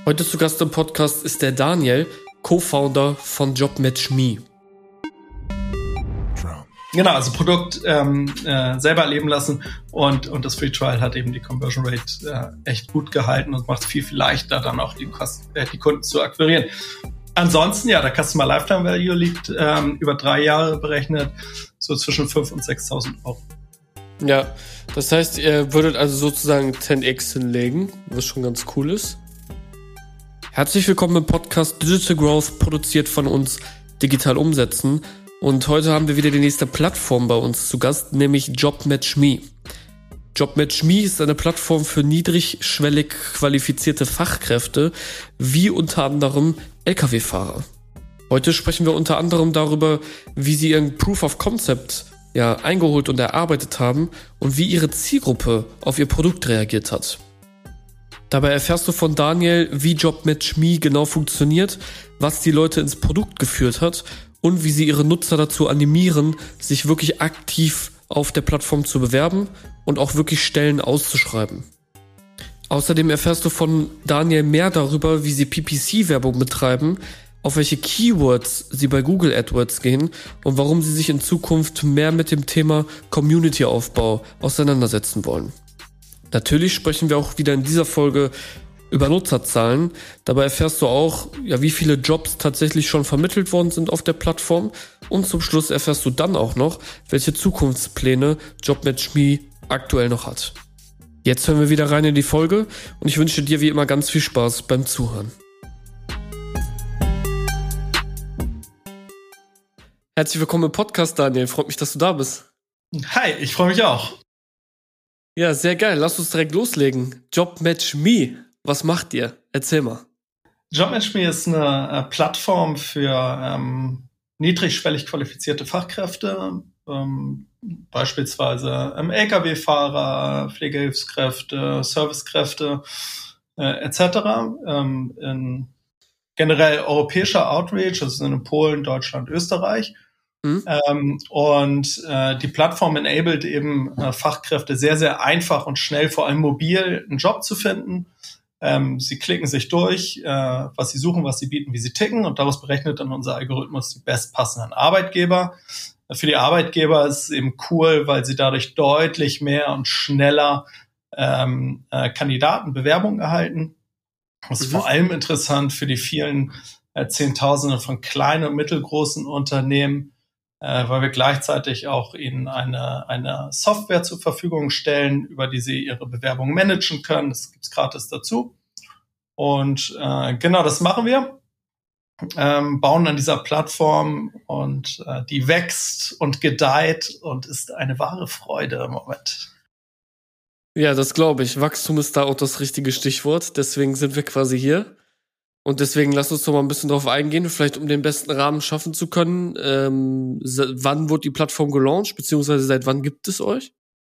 Heute zu Gast im Podcast ist der Daniel, Co-Founder von JobMatchMe. Genau, also Produkt selber erleben lassen und das Free Trial hat eben die Conversion Rate echt gut gehalten und macht es viel, viel leichter, dann auch die Kunden zu akquirieren. Ansonsten, ja, der Customer Lifetime Value liegt über 3 Jahre berechnet, so zwischen 5.000 und 6.000 Euro. Ja, das heißt, ihr würdet also sozusagen 10x hinlegen, was schon ganz cool ist. Herzlich willkommen im Podcast Digital Growth, produziert von uns Digital Umsetzen. Und heute haben wir wieder die nächste Plattform bei uns zu Gast, nämlich JobMatchMe. JobMatchMe ist eine Plattform für niedrigschwellig qualifizierte Fachkräfte, wie unter anderem Lkw-Fahrer. Heute sprechen wir unter anderem darüber, wie sie ihren Proof of Concept eingeholt und erarbeitet haben und wie ihre Zielgruppe auf ihr Produkt reagiert hat. Dabei erfährst du von Daniel, wie JobMatchMe genau funktioniert, was die Leute ins Produkt geführt hat und wie sie ihre Nutzer dazu animieren, sich wirklich aktiv auf der Plattform zu bewerben und auch wirklich Stellen auszuschreiben. Außerdem erfährst du von Daniel mehr darüber, wie sie PPC-Werbung betreiben, auf welche Keywords sie bei Google AdWords gehen und warum sie sich in Zukunft mehr mit dem Thema Community-Aufbau auseinandersetzen wollen. Natürlich sprechen wir auch wieder in dieser Folge über Nutzerzahlen. Dabei erfährst du auch, wie viele Jobs tatsächlich schon vermittelt worden sind auf der Plattform. Und zum Schluss erfährst du dann auch noch, welche Zukunftspläne JobMatchMe aktuell noch hat. Jetzt hören wir wieder rein in die Folge und ich wünsche dir wie immer ganz viel Spaß beim Zuhören. Herzlich willkommen im Podcast, Daniel. Freut mich, dass du da bist. Hi, ich freue mich auch. Ja, sehr geil. Lass uns direkt loslegen. JobMatchMe. Was macht ihr? Erzähl mal. JobMatchMe ist eine Plattform für niedrigschwellig qualifizierte Fachkräfte, beispielsweise Lkw-Fahrer, Pflegehilfskräfte, Servicekräfte etc. In generell europäischer Outreach, also in Polen, Deutschland, Österreich. Und die Plattform enabled eben Fachkräfte sehr, sehr einfach und schnell, vor allem mobil, einen Job zu finden. Sie klicken sich durch, was sie suchen, was sie bieten, wie sie ticken und daraus berechnet dann unser Algorithmus die bestpassenden Arbeitgeber. Für die Arbeitgeber ist es eben cool, weil sie dadurch deutlich mehr und schneller Kandidaten, Bewerbungen erhalten. Das ist vor allem interessant für die vielen Zehntausende von kleinen und mittelgroßen Unternehmen, weil wir gleichzeitig auch ihnen eine Software zur Verfügung stellen, über die sie ihre Bewerbung managen können. Das gibt's gratis dazu. Und genau, das machen wir. Bauen an dieser Plattform und die wächst und gedeiht und ist eine wahre Freude im Moment. Ja, das glaube ich. Wachstum ist da auch das richtige Stichwort. Deswegen sind wir quasi hier. Und deswegen lass uns doch mal ein bisschen drauf eingehen, vielleicht um den besten Rahmen schaffen zu können. Wann wurde die Plattform gelauncht, beziehungsweise seit wann gibt es euch?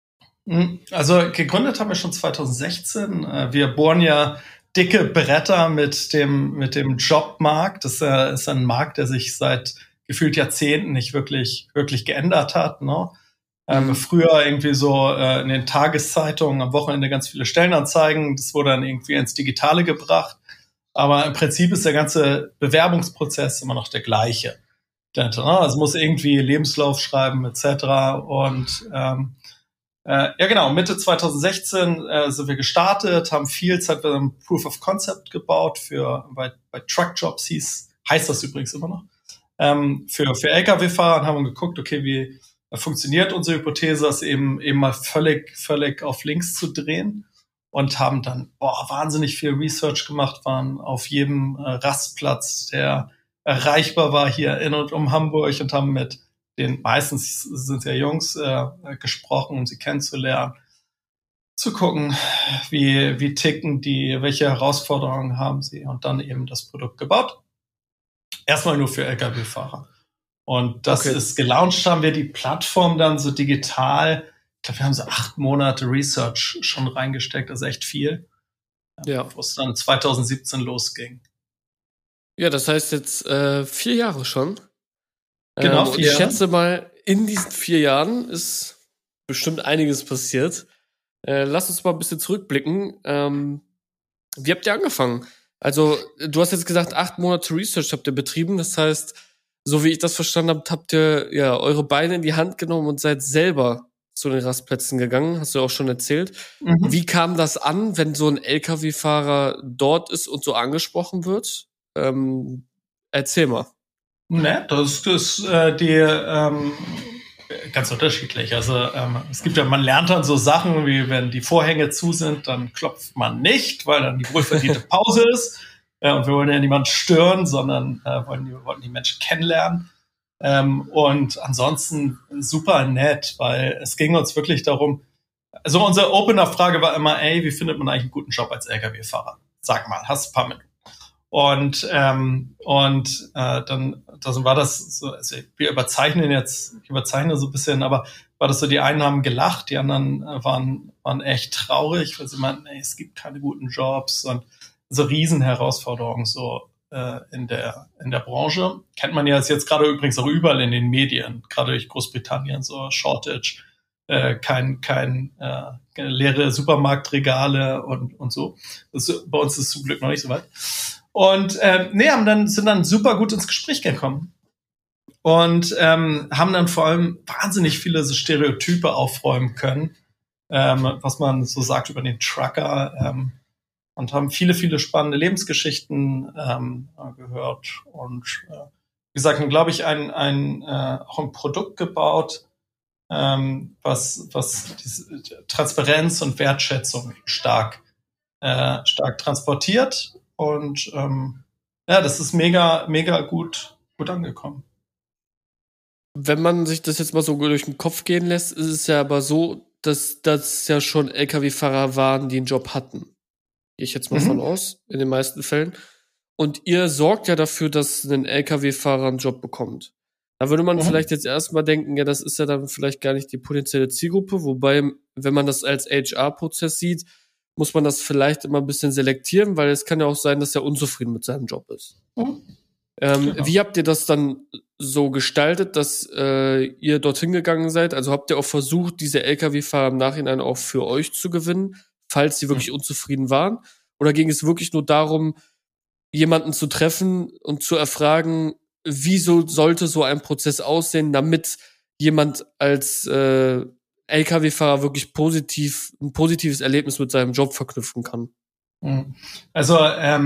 Also gegründet haben wir schon 2016. Wir bohren ja dicke Bretter mit dem Jobmarkt. Das ist ein Markt, der sich seit gefühlt Jahrzehnten nicht wirklich geändert hat. Ne? Früher irgendwie so in den Tageszeitungen am Wochenende ganz viele Stellenanzeigen. Das wurde dann irgendwie ins Digitale gebracht. Aber im Prinzip ist der ganze Bewerbungsprozess immer noch der gleiche. Also muss irgendwie Lebenslauf schreiben etc. Und genau, Mitte 2016 sind wir gestartet, haben viel Zeit für ein Proof of Concept gebaut bei Truckjobs heißt das übrigens immer noch, für Lkw-Fahrer und haben geguckt, okay, wie funktioniert unsere Hypothese, das eben mal völlig auf links zu drehen. Und haben dann wahnsinnig viel Research gemacht, waren auf jedem Rastplatz, der erreichbar war hier in und um Hamburg und haben mit den, meistens sind ja Jungs, gesprochen, um sie kennenzulernen, zu gucken, wie ticken die, welche Herausforderungen haben sie und dann eben das Produkt gebaut. Erstmal nur für Lkw-Fahrer. Und das ist gelauncht, haben wir die Plattform dann so digital. Ich glaube, wir haben so 8 Monate Research schon reingesteckt, also echt viel. Wo es dann 2017 losging. Ja, das heißt jetzt 4 Jahre schon. Genau, 4 Jahre. Ich schätze mal, in diesen 4 Jahren ist bestimmt einiges passiert. Lass uns mal ein bisschen zurückblicken. Wie habt ihr angefangen? Also, du hast jetzt gesagt, 8 Monate Research habt ihr betrieben. Das heißt, so wie ich das verstanden habe, habt ihr ja eure Beine in die Hand genommen und seid selber zu den Rastplätzen gegangen. Hast du auch schon erzählt. Mhm. Wie kam das an, wenn so ein LKW-Fahrer dort ist und so angesprochen wird? Erzähl mal. Ne, das ist ganz unterschiedlich. Also es gibt ja, man lernt dann so Sachen wie, wenn die Vorhänge zu sind, dann klopft man nicht, weil dann die wohlverdiente Pause ist. Und wir wollen ja niemanden stören, sondern wollten die Menschen kennenlernen. Und ansonsten super nett, weil es ging uns wirklich darum, also unsere Opener-Frage war immer, ey, wie findet man eigentlich einen guten Job als LKW-Fahrer? Sag mal, hast du ein paar Minuten? Dann war das so, also ich überzeichne so ein bisschen, aber war das so, die einen haben gelacht, die anderen waren echt traurig, weil sie meinten, ey, es gibt keine guten Jobs und so Riesenherausforderungen so in der Branche. Kennt man ja jetzt gerade übrigens auch überall in den Medien, gerade durch Großbritannien, so Shortage, kein leere Supermarktregale und so. Bei uns ist es zum Glück noch nicht so weit. Und sind dann super gut ins Gespräch gekommen und haben dann vor allem wahnsinnig viele so Stereotype aufräumen können, was man so sagt über den Trucker, und haben viele spannende Lebensgeschichten gehört und wie gesagt, glaube ich, auch ein Produkt gebaut, was diese Transparenz und Wertschätzung stark transportiert. Und das ist mega gut angekommen. Wenn man sich das jetzt mal so durch den Kopf gehen lässt, ist es ja aber so, dass das ja schon LKW-Fahrer waren, die einen Job hatten. Gehe ich jetzt mal von aus, in den meisten Fällen. Und ihr sorgt ja dafür, dass ein LKW-Fahrer einen Job bekommt. Da würde man vielleicht jetzt erstmal denken, ja, das ist ja dann vielleicht gar nicht die potenzielle Zielgruppe, wobei, wenn man das als HR-Prozess sieht, muss man das vielleicht immer ein bisschen selektieren, weil es kann ja auch sein, dass er unzufrieden mit seinem Job ist. Genau. Wie habt ihr das dann so gestaltet, dass ihr dorthin gegangen seid? Also habt ihr auch versucht, diese LKW-Fahrer im Nachhinein auch für euch zu gewinnen, falls sie wirklich unzufrieden waren? Oder ging es wirklich nur darum, jemanden zu treffen und zu erfragen, wieso sollte so ein Prozess aussehen, damit jemand als LKW-Fahrer wirklich ein positives Erlebnis mit seinem Job verknüpfen kann? Also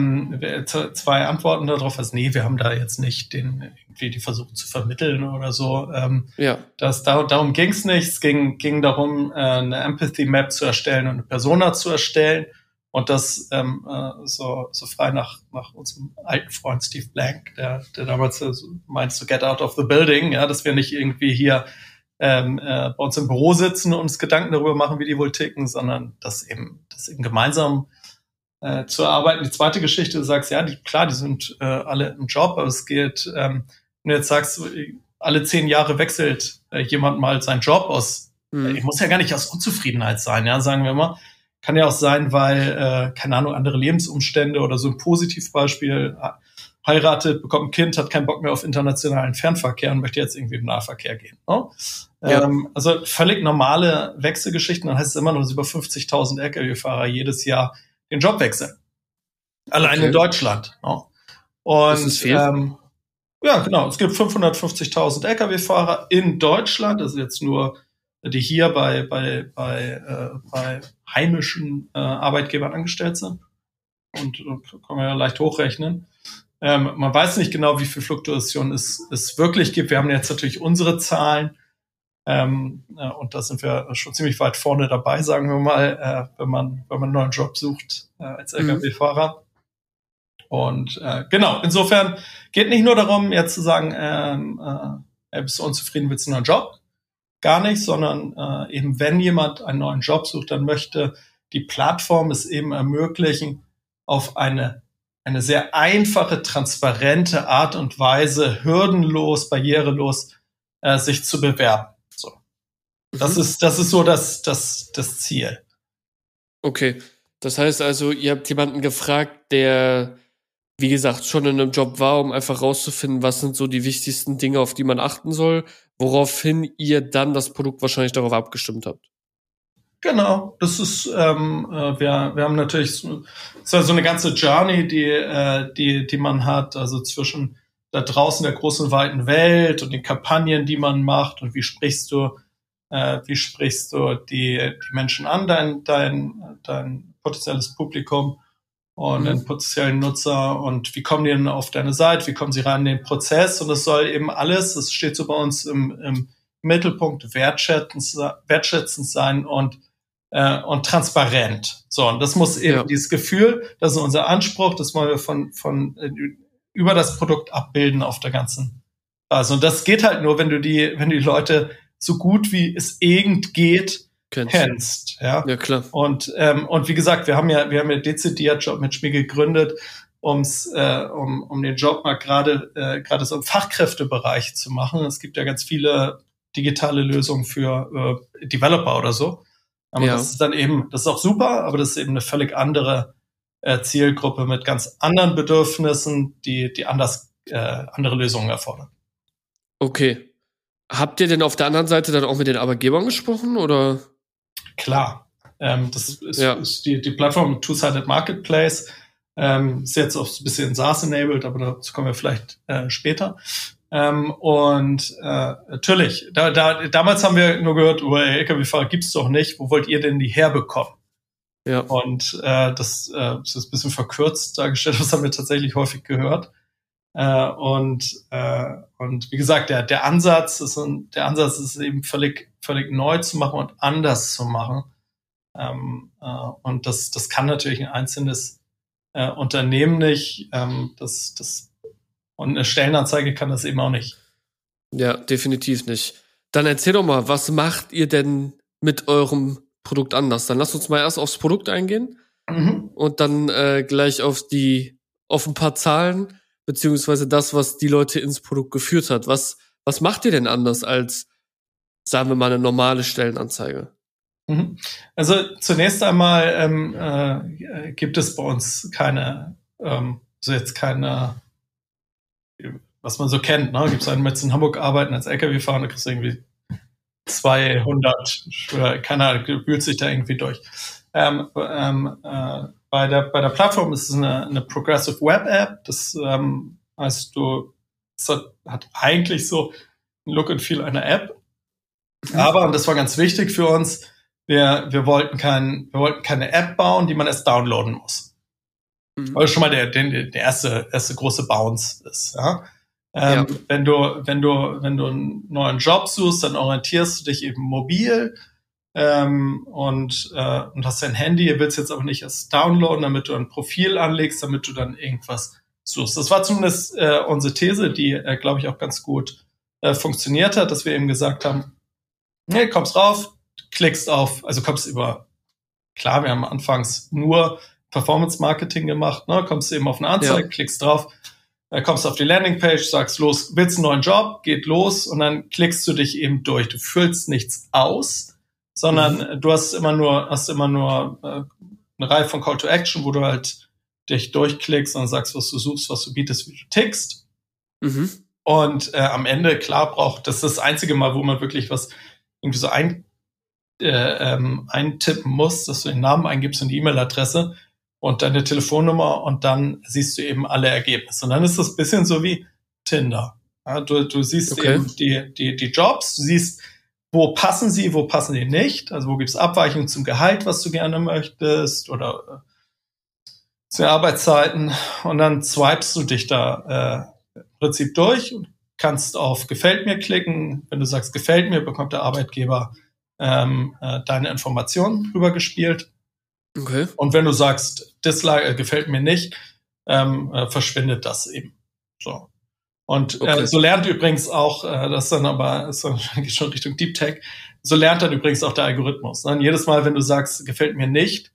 zwei Antworten darauf. Also nee, wir haben da jetzt nicht die versucht zu vermitteln oder so. Darum ging es nicht. Es ging darum, eine Empathy Map zu erstellen und eine Persona zu erstellen. Und das so frei nach unserem alten Freund Steve Blank, der damals meint so get out of the building, ja, dass wir nicht irgendwie hier bei uns im Büro sitzen und uns Gedanken darüber machen, wie die wohl ticken, sondern das eben gemeinsam zu erarbeiten. Die zweite Geschichte, du sagst, ja, die sind alle im Job, aber es geht, wenn du jetzt sagst, alle 10 Jahre wechselt jemand mal seinen Job aus, muss ja gar nicht aus Unzufriedenheit sein, ja, sagen wir mal. Kann ja auch sein, weil, keine Ahnung, andere Lebensumstände oder so ein Positivbeispiel, heiratet, bekommt ein Kind, hat keinen Bock mehr auf internationalen Fernverkehr und möchte jetzt irgendwie im Nahverkehr gehen. Ne? Ja. Also völlig normale Wechselgeschichten, dann heißt es immer noch, dass über 50.000 LKW-Fahrer jedes Jahr den Job wechseln. Allein in Deutschland. Ne? Und das ist viel. Ja, genau. Es gibt 550.000 LKW-Fahrer in Deutschland. Das ist jetzt nur die hier bei heimischen Arbeitgebern angestellt sind. Und kann man ja leicht hochrechnen. Man weiß nicht genau, wie viel Fluktuation es wirklich gibt. Wir haben jetzt natürlich unsere Zahlen. Und da sind wir schon ziemlich weit vorne dabei, sagen wir mal, wenn man einen neuen Job sucht als LKW-Fahrer. Und genau, insofern geht nicht nur darum, jetzt zu sagen, bist du unzufrieden, willst du einen neuen Job? Gar nicht, sondern eben wenn jemand einen neuen Job sucht, dann möchte die Plattform es eben ermöglichen, auf eine sehr einfache, transparente Art und Weise, hürdenlos, barrierelos, sich zu bewerben. So. Das ist so das Ziel. Okay. Das heißt also, ihr habt jemanden gefragt, der, wie gesagt, schon in einem Job war, um einfach rauszufinden, was sind so die wichtigsten Dinge, auf die man achten soll, woraufhin ihr dann das Produkt wahrscheinlich darauf abgestimmt habt. Genau, das ist, wir haben natürlich so eine ganze Journey, die man hat, also zwischen da draußen der großen weiten Welt und den Kampagnen, die man macht und wie sprichst du die Menschen an, dein potenzielles Publikum und den potenziellen Nutzer und wie kommen die denn auf deine Seite, wie kommen sie rein in den Prozess und das soll eben alles, das steht so bei uns im Mittelpunkt, wertschätzend sein und transparent. So, und das muss eben dieses Gefühl, das ist unser Anspruch, das wollen wir von über das Produkt abbilden auf der ganzen Basis. Und das geht halt nur, wenn du die Leute so gut wie es irgend geht kennst. Ja, klar. Und wie gesagt, wir haben ja dezidiert JobMatch Me gegründet, um den Jobmarkt gerade so im Fachkräftebereich zu machen. Es gibt ja ganz viele digitale Lösungen für Developer oder so. Aber das ist dann eben, das ist auch super, aber das ist eben eine völlig andere Zielgruppe mit ganz anderen Bedürfnissen, die andere Lösungen erfordern. Okay. Habt ihr denn auf der anderen Seite dann auch mit den Arbeitgebern gesprochen, oder? Klar. Das ist die Plattform Two-Sided Marketplace. Ist jetzt auch so ein bisschen SaaS-enabled, aber dazu kommen wir vielleicht später. Und natürlich, damals haben wir nur gehört, LKW-Fahrer gibt's doch nicht, wo wollt ihr denn die herbekommen? Ja. Und das ist ein bisschen verkürzt dargestellt, das haben wir tatsächlich häufig gehört. Und wie gesagt, der Ansatz ist eben völlig neu zu machen und anders zu machen. Und das kann natürlich ein einzelnes Unternehmen nicht. Und eine Stellenanzeige kann das eben auch nicht. Ja, definitiv nicht. Dann erzähl doch mal, was macht ihr denn mit eurem Produkt anders? Dann lasst uns mal erst aufs Produkt eingehen und dann gleich auf ein paar Zahlen, beziehungsweise das, was die Leute ins Produkt geführt hat. Was macht ihr denn anders als, sagen wir mal, eine normale Stellenanzeige? Also zunächst einmal gibt es bei uns keine, was man so kennt, ne? Gibt es einen jetzt in Hamburg arbeiten als LKW-Fahrer, da kriegst du irgendwie 200, keine Ahnung, wühlt sich da irgendwie durch. Bei der Plattform ist es eine Progressive Web App. Das heißt, es hat eigentlich so ein Look and Feel einer App. Aber, und das war ganz wichtig für uns, wir wollten keine App bauen, die man erst downloaden muss. Weil schon mal der erste große Bounce ist. Ja? Wenn du einen neuen Job suchst, dann orientierst du dich eben mobil und hast dein Handy, willst jetzt aber nicht erst downloaden, damit du ein Profil anlegst, damit du dann irgendwas suchst. Das war zumindest unsere These, die, glaube ich, auch ganz gut funktioniert hat, dass wir eben gesagt haben, nee, kommst rauf, klickst auf, also kommst über, klar, wir haben anfangs nur Performance-Marketing gemacht, ne, kommst eben auf eine Anzeige, klickst drauf, kommst auf die Landingpage, sagst los, willst einen neuen Job, geht los und dann klickst du dich eben durch. Du füllst nichts aus, sondern du hast immer nur eine Reihe von Call to Action, wo du halt dich durchklickst und sagst, was du suchst, was du bietest, wie du tickst. Und am Ende, klar, das ist das einzige Mal, wo man wirklich was irgendwie so eintippen muss, dass du den Namen eingibst und die E-Mail-Adresse und deine Telefonnummer und dann siehst du eben alle Ergebnisse. Und dann ist das ein bisschen so wie Tinder. Ja, du siehst eben die Jobs, du siehst, wo passen sie nicht, also wo gibt es Abweichungen zum Gehalt, was du gerne möchtest oder zu den Arbeitszeiten und dann swipest du dich da im Prinzip durch und kannst auf Gefällt mir klicken. Wenn du sagst Gefällt mir, bekommt der Arbeitgeber deine Informationen rübergespielt. Okay. Und wenn du sagst, Dislike, gefällt mir nicht, verschwindet das eben. So. Und so lernt übrigens auch, das dann aber ist dann schon Richtung Deep Tech, so lernt dann übrigens auch der Algorithmus. Ne? Jedes Mal, wenn du sagst, gefällt mir nicht,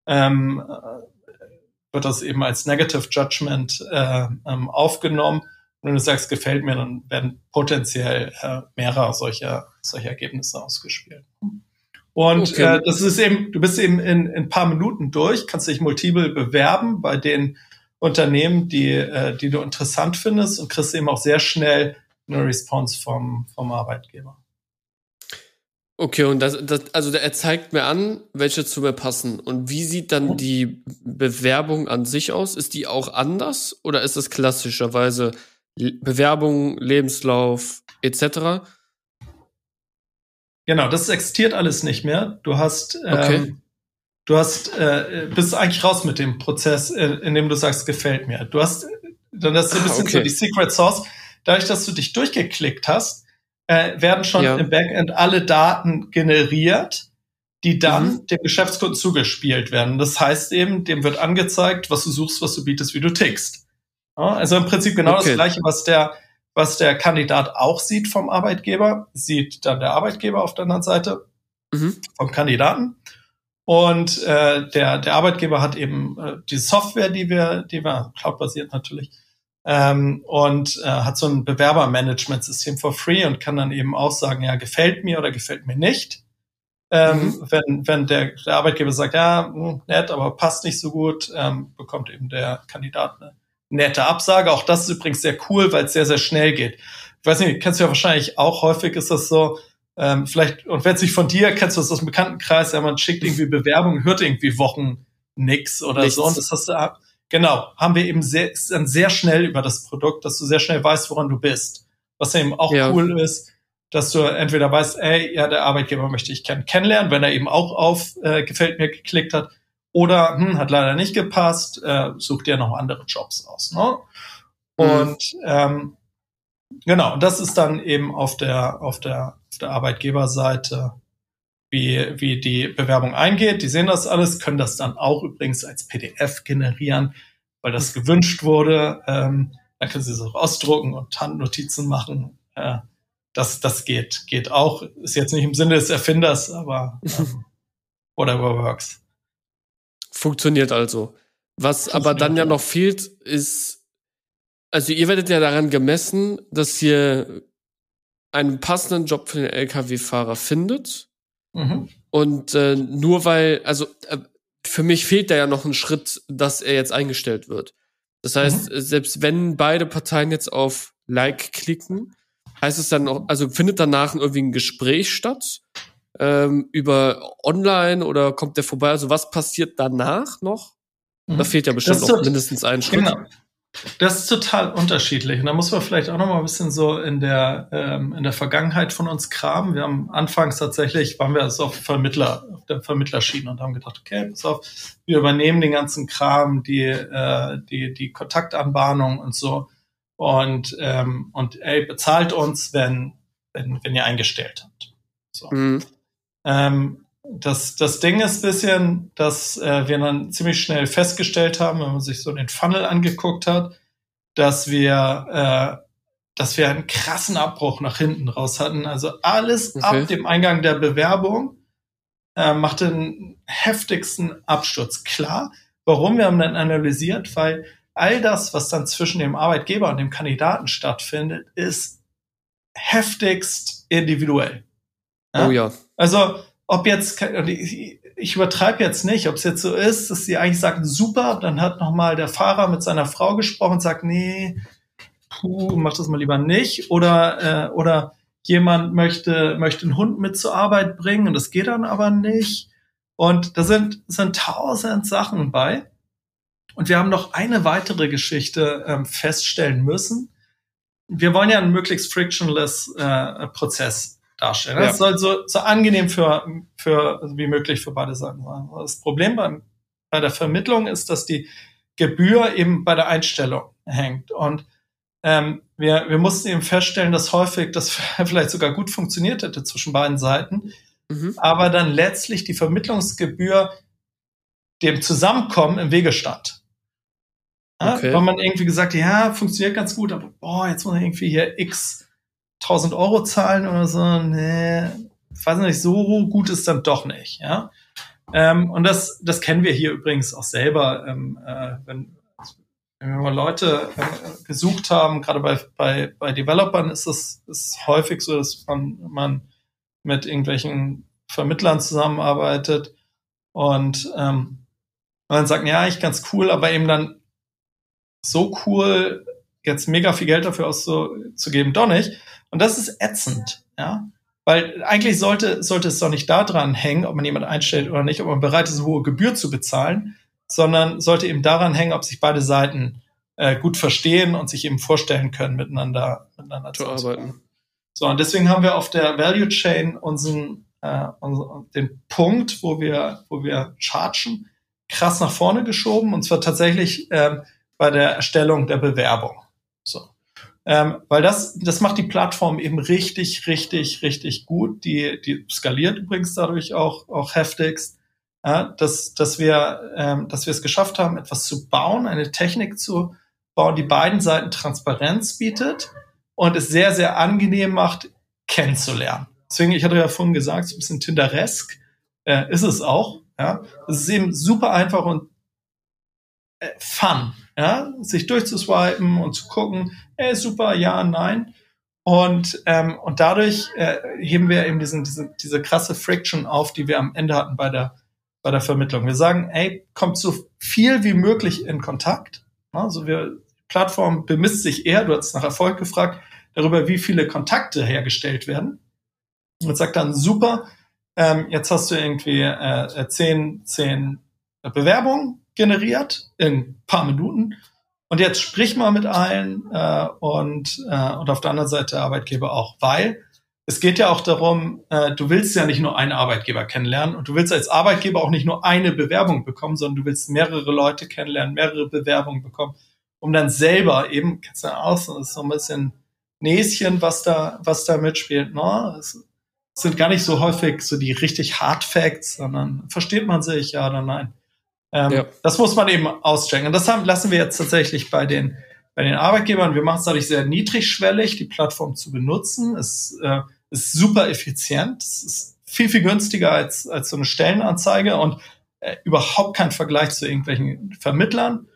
wird das eben als Negative Judgment aufgenommen. Und wenn du sagst, gefällt mir, dann werden potenziell mehrere solcher Ergebnisse ausgespielt. Und das ist eben, du bist eben in ein paar Minuten durch, kannst dich multiple bewerben bei den Unternehmen, die du interessant findest und kriegst eben auch sehr schnell eine Response vom Arbeitgeber. Okay, und also er zeigt mir an, welche zu mir passen. Und wie sieht dann die Bewerbung an sich aus? Ist die auch anders oder ist es klassischerweise Bewerbung, Lebenslauf etc.? Genau, das existiert alles nicht mehr. Okay. Bist eigentlich raus mit dem Prozess, in dem du sagst, gefällt mir. Das ist ein bisschen so die Secret Sauce. Dadurch, dass du dich durchgeklickt hast, werden schon im Backend alle Daten generiert, die dann dem Geschäftskunden zugespielt werden. Das heißt eben, dem wird angezeigt, was du suchst, was du bietest, wie du tickst. Ja, also im Prinzip genau das Gleiche, was der Kandidat auch sieht vom Arbeitgeber, sieht dann der Arbeitgeber auf der anderen Seite vom Kandidaten. Und der Arbeitgeber hat eben die Software, die wir cloudbasiert natürlich, und hat so ein Bewerbermanagementsystem for free und kann dann eben auch sagen, ja, gefällt mir oder gefällt mir nicht. Wenn der Arbeitgeber sagt, ja, nett, aber passt nicht so gut, bekommt eben der Kandidat eine nette Absage. Auch das ist übrigens sehr cool, weil es sehr, sehr schnell geht. Ich weiß nicht, kennst du ja wahrscheinlich auch, häufig ist das so, vielleicht, und wenn es nicht von dir, kennst du das aus dem Bekanntenkreis, ja, man schickt irgendwie Bewerbungen, hört irgendwie Wochen nix oder so. Und das hast du, genau, haben wir eben dann sehr schnell über das Produkt, dass du sehr schnell weißt, woran du bist. Was eben auch cool ist, dass du entweder weißt, ey, ja, der Arbeitgeber möchte ich kennenlernen, wenn er eben auch auf gefällt mir geklickt hat, oder hat leider nicht gepasst, such dir noch andere Jobs aus. Ne? Und genau, das ist dann eben auf der Arbeitgeberseite, wie die Bewerbung eingeht. Die sehen das alles, können das dann auch übrigens als PDF generieren, weil das gewünscht wurde. Dann können sie es auch ausdrucken und Handnotizen machen. Das geht auch. Ist jetzt nicht im Sinne des Erfinders, aber whatever works. Funktioniert also. Was aber dann ja noch fehlt, ist, also ihr werdet ja daran gemessen, dass ihr einen passenden Job für den LKW-Fahrer findet. Und nur weil, also für mich fehlt da ja noch ein Schritt, dass er jetzt eingestellt wird. Das heißt, selbst wenn beide Parteien jetzt auf Like klicken, heißt es dann noch, also findet danach irgendwie ein Gespräch statt? Über online oder kommt der vorbei? Also was passiert danach noch? Da fehlt ja bestimmt noch mindestens ein Schritt. Genau. Das ist total unterschiedlich. Und da muss man vielleicht auch noch mal ein bisschen so in der Vergangenheit von uns kramen. Wir haben anfangs tatsächlich, waren wir so auf der Vermittlerschiene und haben gedacht, okay, pass auf, wir übernehmen den ganzen Kram, die Kontaktanbahnung und so. Und ey, bezahlt uns, wenn ihr eingestellt habt. So. Das Ding ist ein bisschen, dass wir dann ziemlich schnell festgestellt haben, wenn man sich so den Funnel angeguckt hat, dass wir einen krassen Abbruch nach hinten raus hatten. Also alles ab dem Eingang der Bewerbung machte den heftigsten Absturz. Klar, warum? Wir haben dann analysiert, weil all das, was dann zwischen dem Arbeitgeber und dem Kandidaten stattfindet, ist heftigst individuell. Ja? Oh ja. Also, ob jetzt, ich übertreibe jetzt nicht, ob es jetzt so ist, dass sie eigentlich sagen, super, dann hat nochmal der Fahrer mit seiner Frau gesprochen und sagt, nee, mach das mal lieber nicht. Oder jemand möchte einen Hund mit zur Arbeit bringen und das geht dann aber nicht. Und da sind 1000 Sachen bei. Und wir haben noch eine weitere Geschichte feststellen müssen. Wir wollen ja einen möglichst frictionless Prozess darstellen. Das soll so angenehm für wie möglich für beide Seiten sein. Das Problem bei der Vermittlung ist, dass die Gebühr eben bei der Einstellung hängt. Und wir mussten eben feststellen, dass häufig das vielleicht sogar gut funktioniert hätte zwischen beiden Seiten, aber dann letztlich die Vermittlungsgebühr dem Zusammenkommen im Wege stand. Ja, weil man irgendwie gesagt hat, ja, funktioniert ganz gut, aber jetzt muss man irgendwie hier x 1000 Euro zahlen oder so. Nee, ich weiß nicht, so gut ist dann doch nicht. Ja? Und das kennen wir hier übrigens auch selber, wenn wir mal Leute gesucht haben, gerade bei Developern ist häufig so, dass man mit irgendwelchen Vermittlern zusammenarbeitet und dann sagt, ja, eigentlich ganz cool, aber eben dann so cool, jetzt mega viel Geld dafür auszugeben, doch nicht. Und das ist ätzend, ja. Weil eigentlich sollte es doch nicht daran hängen, ob man jemand einstellt oder nicht, ob man bereit ist, eine hohe Gebühr zu bezahlen, sondern sollte eben daran hängen, ob sich beide Seiten gut verstehen und sich eben vorstellen können, miteinander zu arbeiten. So, und deswegen haben wir auf der Value Chain den Punkt, wo wir chargen, krass nach vorne geschoben, und zwar tatsächlich bei der Erstellung der Bewerbung. So. Weil das macht die Plattform eben richtig, richtig, richtig gut. Die skaliert übrigens dadurch auch heftigst, dass wir es geschafft haben, etwas zu bauen, eine Technik zu bauen, die beiden Seiten Transparenz bietet und es sehr, sehr angenehm macht, kennenzulernen. Deswegen, ich hatte ja vorhin gesagt, so ein bisschen Tinderesk ist es auch. Ja, es ist eben super einfach und fun, ja, sich durchzuswipen und zu gucken, super, ja, nein. Und dadurch heben wir eben diese krasse Friction auf, die wir am Ende hatten bei der Vermittlung. Wir sagen, kommt so viel wie möglich in Kontakt. Also die Plattform bemisst sich eher, du hast nach Erfolg gefragt, darüber, wie viele Kontakte hergestellt werden. Und sagt dann, super, jetzt hast du irgendwie 10 Bewerbungen generiert in ein paar Minuten. Und jetzt sprich mal mit allen und auf der anderen Seite der Arbeitgeber auch. Weil es geht ja auch darum, du willst ja nicht nur einen Arbeitgeber kennenlernen und du willst als Arbeitgeber auch nicht nur eine Bewerbung bekommen, sondern du willst mehrere Leute kennenlernen, mehrere Bewerbungen bekommen, um dann selber eben, kennst du aus, das ist so ein bisschen Näschen, was da mitspielt. Ne? Es sind gar nicht so häufig so die richtig Hard Facts, sondern versteht man sich, ja oder nein. Das muss man eben auschecken. Und das lassen wir jetzt tatsächlich bei den Arbeitgebern. Wir machen es dadurch sehr niedrigschwellig, die Plattform zu benutzen. Es ist super effizient. Es ist viel, viel günstiger als so eine Stellenanzeige und überhaupt kein Vergleich zu irgendwelchen Vermittlern.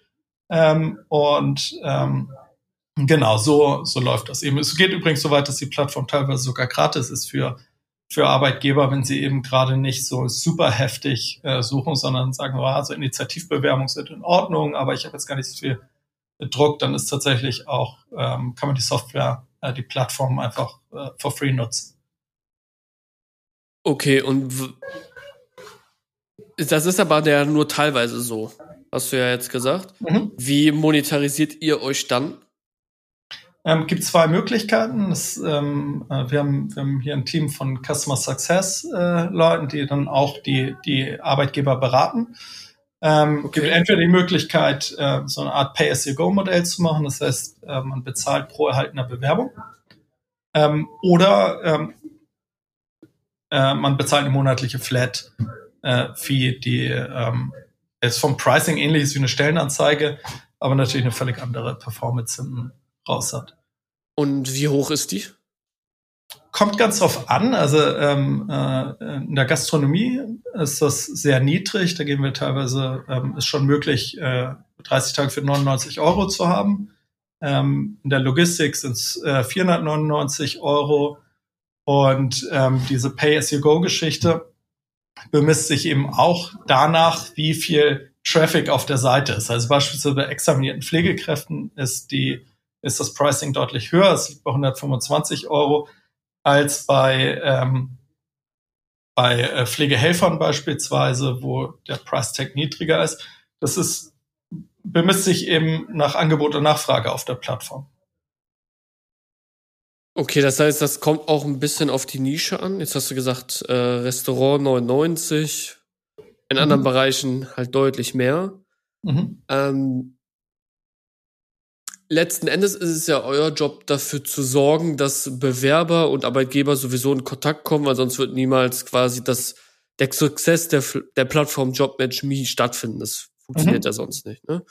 Genau, so läuft das eben. Es geht übrigens so weit, dass die Plattform teilweise sogar gratis ist für Arbeitgeber, wenn sie eben gerade nicht so super heftig suchen, sondern sagen, also Initiativbewerbungen sind in Ordnung, aber ich habe jetzt gar nicht so viel Druck, dann ist tatsächlich auch, kann man die Software, die Plattform einfach for free nutzen. Okay, und das ist aber nur teilweise so, hast du ja jetzt gesagt. Mhm. Wie monetarisiert ihr euch dann? Gibt 2 Möglichkeiten. Wir haben hier ein Team von Customer Success Leuten, die dann auch die Arbeitgeber beraten. Gibt entweder die Möglichkeit, so eine Art Pay-as-you-go-Modell zu machen. Das heißt, man bezahlt pro erhaltener Bewerbung. Oder man bezahlt eine monatliche Flat-Fee, die ist vom Pricing ähnlich ist wie eine Stellenanzeige, aber natürlich eine völlig andere Performance hinten raus hat. Und wie hoch ist die? Kommt ganz drauf an. Also in der Gastronomie ist das sehr niedrig. Da gehen wir teilweise, ist schon möglich, 30 Tage für 99 € zu haben. In der Logistik sind es 499 €. Und diese Pay-as-you-go-Geschichte bemisst sich eben auch danach, wie viel Traffic auf der Seite ist. Also beispielsweise bei examinierten Pflegekräften ist das Pricing deutlich höher. Es liegt bei 125 € als bei Pflegehelfern beispielsweise, wo der Price Tag niedriger ist. Bemisst sich eben nach Angebot und Nachfrage auf der Plattform. Okay, das heißt, das kommt auch ein bisschen auf die Nische an. Jetzt hast du gesagt, Restaurant 99, in anderen Bereichen halt deutlich mehr. Letzten Endes ist es ja euer Job, dafür zu sorgen, dass Bewerber und Arbeitgeber sowieso in Kontakt kommen, weil sonst wird niemals quasi der Success der Plattform JobMatchMe stattfinden. Das funktioniert ja sonst nicht, ne?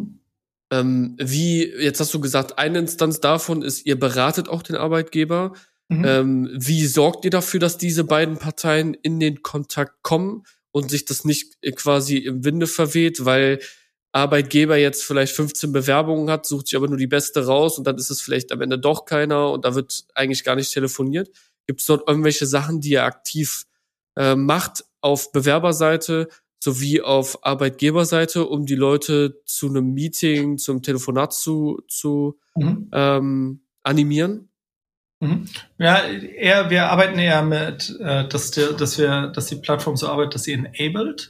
Jetzt hast du gesagt, eine Instanz davon ist, ihr beratet auch den Arbeitgeber. Wie sorgt ihr dafür, dass diese beiden Parteien in den Kontakt kommen und sich das nicht quasi im Winde verweht, weil Arbeitgeber jetzt vielleicht 15 Bewerbungen hat, sucht sich aber nur die beste raus und dann ist es vielleicht am Ende doch keiner und da wird eigentlich gar nicht telefoniert. Gibt es dort irgendwelche Sachen, die ihr aktiv macht auf Bewerberseite sowie auf Arbeitgeberseite, um die Leute zu einem Meeting, zum Telefonat zu animieren? Mhm. Ja, wir arbeiten eher mit, dass die Plattform so arbeitet, dass sie enabled.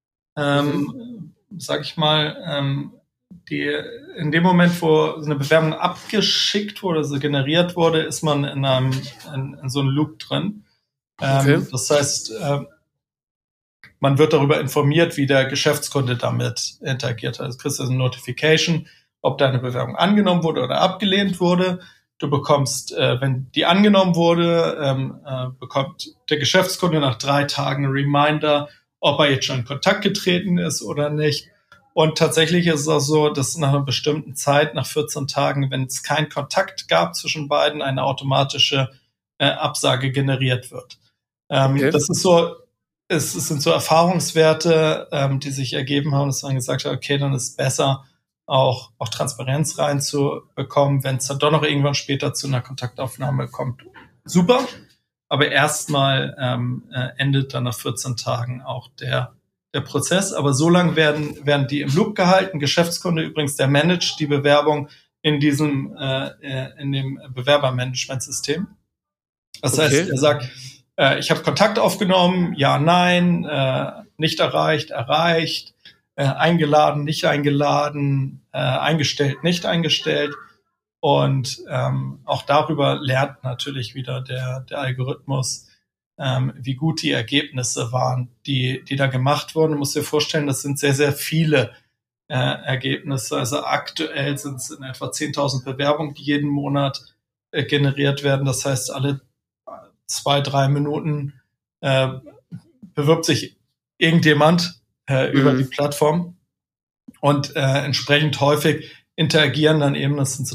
Sag ich mal, in dem Moment, wo so eine Bewerbung abgeschickt wurde, so generiert wurde, ist man in so einem Loop drin. Okay. Das heißt, man wird darüber informiert, wie der Geschäftskunde damit interagiert hat. Also kriegst du eine Notification, ob deine Bewerbung angenommen wurde oder abgelehnt wurde. Du bekommst, wenn die angenommen wurde, bekommt der Geschäftskunde nach 3 Tagen einen Reminder, ob er jetzt schon in Kontakt getreten ist oder nicht. Und tatsächlich ist es auch so, dass nach einer bestimmten Zeit, nach 14 Tagen, wenn es keinen Kontakt gab zwischen beiden, eine automatische Absage generiert wird. Okay. Das ist so, es sind so Erfahrungswerte, die sich ergeben haben, dass man gesagt hat, okay, dann ist es besser, auch Transparenz reinzubekommen, wenn es dann doch noch irgendwann später zu einer Kontaktaufnahme kommt. Super, aber erstmal endet dann nach 14 Tagen auch der Prozess. Aber so lange werden die im Loop gehalten. Geschäftskunde übrigens, der managt die Bewerbung in dem Bewerbermanagementsystem. Das heißt, er sagt, ich habe Kontakt aufgenommen, ja, nein, nicht erreicht, eingeladen, nicht eingeladen, eingestellt, nicht eingestellt. Und auch darüber lernt natürlich wieder der Algorithmus, wie gut die Ergebnisse waren, die da gemacht wurden. Du musst dir vorstellen, das sind sehr, sehr viele Ergebnisse. Also aktuell sind es in etwa 10.000 Bewerbungen, die jeden Monat generiert werden. Das heißt, alle 2-3 Minuten bewirbt sich irgendjemand über die Plattform und entsprechend häufig interagieren dann eben, das sind so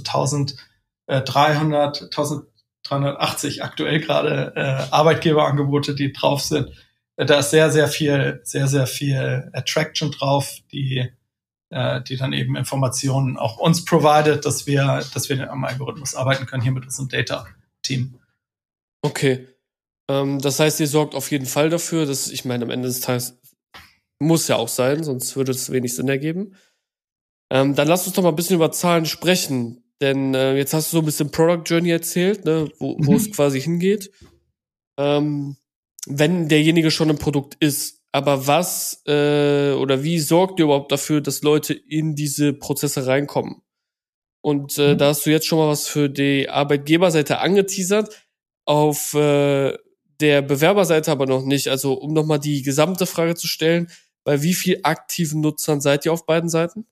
1380 aktuell gerade Arbeitgeberangebote, die drauf sind. Da ist sehr, sehr viel Attraction drauf, die dann eben Informationen auch uns provided, dass wir am Algorithmus arbeiten können, hier mit unserem Data-Team. Okay. Das heißt, ihr sorgt auf jeden Fall dafür, dass, ich meine, am Ende des Tages muss ja auch sein, sonst würde es wenig Sinn ergeben. Dann lass uns doch mal ein bisschen über Zahlen sprechen, denn jetzt hast du so ein bisschen Product Journey erzählt, ne, wo es quasi hingeht. Wenn derjenige schon ein Produkt ist, aber was oder wie sorgt ihr überhaupt dafür, dass Leute in diese Prozesse reinkommen? Und da hast du jetzt schon mal was für die Arbeitgeberseite angeteasert, auf der Bewerberseite aber noch nicht. Also um nochmal die gesamte Frage zu stellen, bei wie viel aktiven Nutzern seid ihr auf beiden Seiten?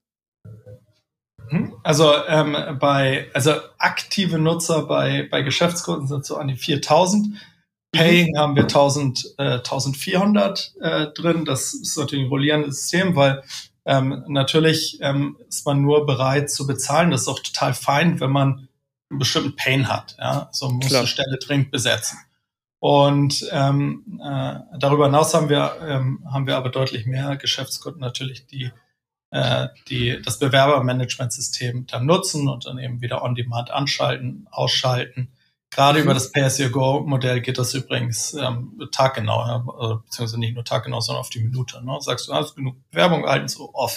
Also aktive Nutzer bei Geschäftskunden sind so an die 4.000. Paying haben wir 1400 drin. Das ist natürlich ein rollierendes System, weil natürlich ist man nur bereit zu bezahlen. Das ist auch total fein, wenn man einen bestimmten Pain hat. Ja? So muss die Stelle dringend besetzen. Und darüber hinaus haben wir aber deutlich mehr Geschäftskunden natürlich, die das Bewerbermanagementsystem dann nutzen und dann eben wieder on-demand anschalten, ausschalten. Gerade über das Pay-as-you-go-Modell geht das übrigens taggenau, beziehungsweise nicht nur taggenau, sondern auf die Minute. Ne? Sagst du, hast genug Bewerbung, halten so off.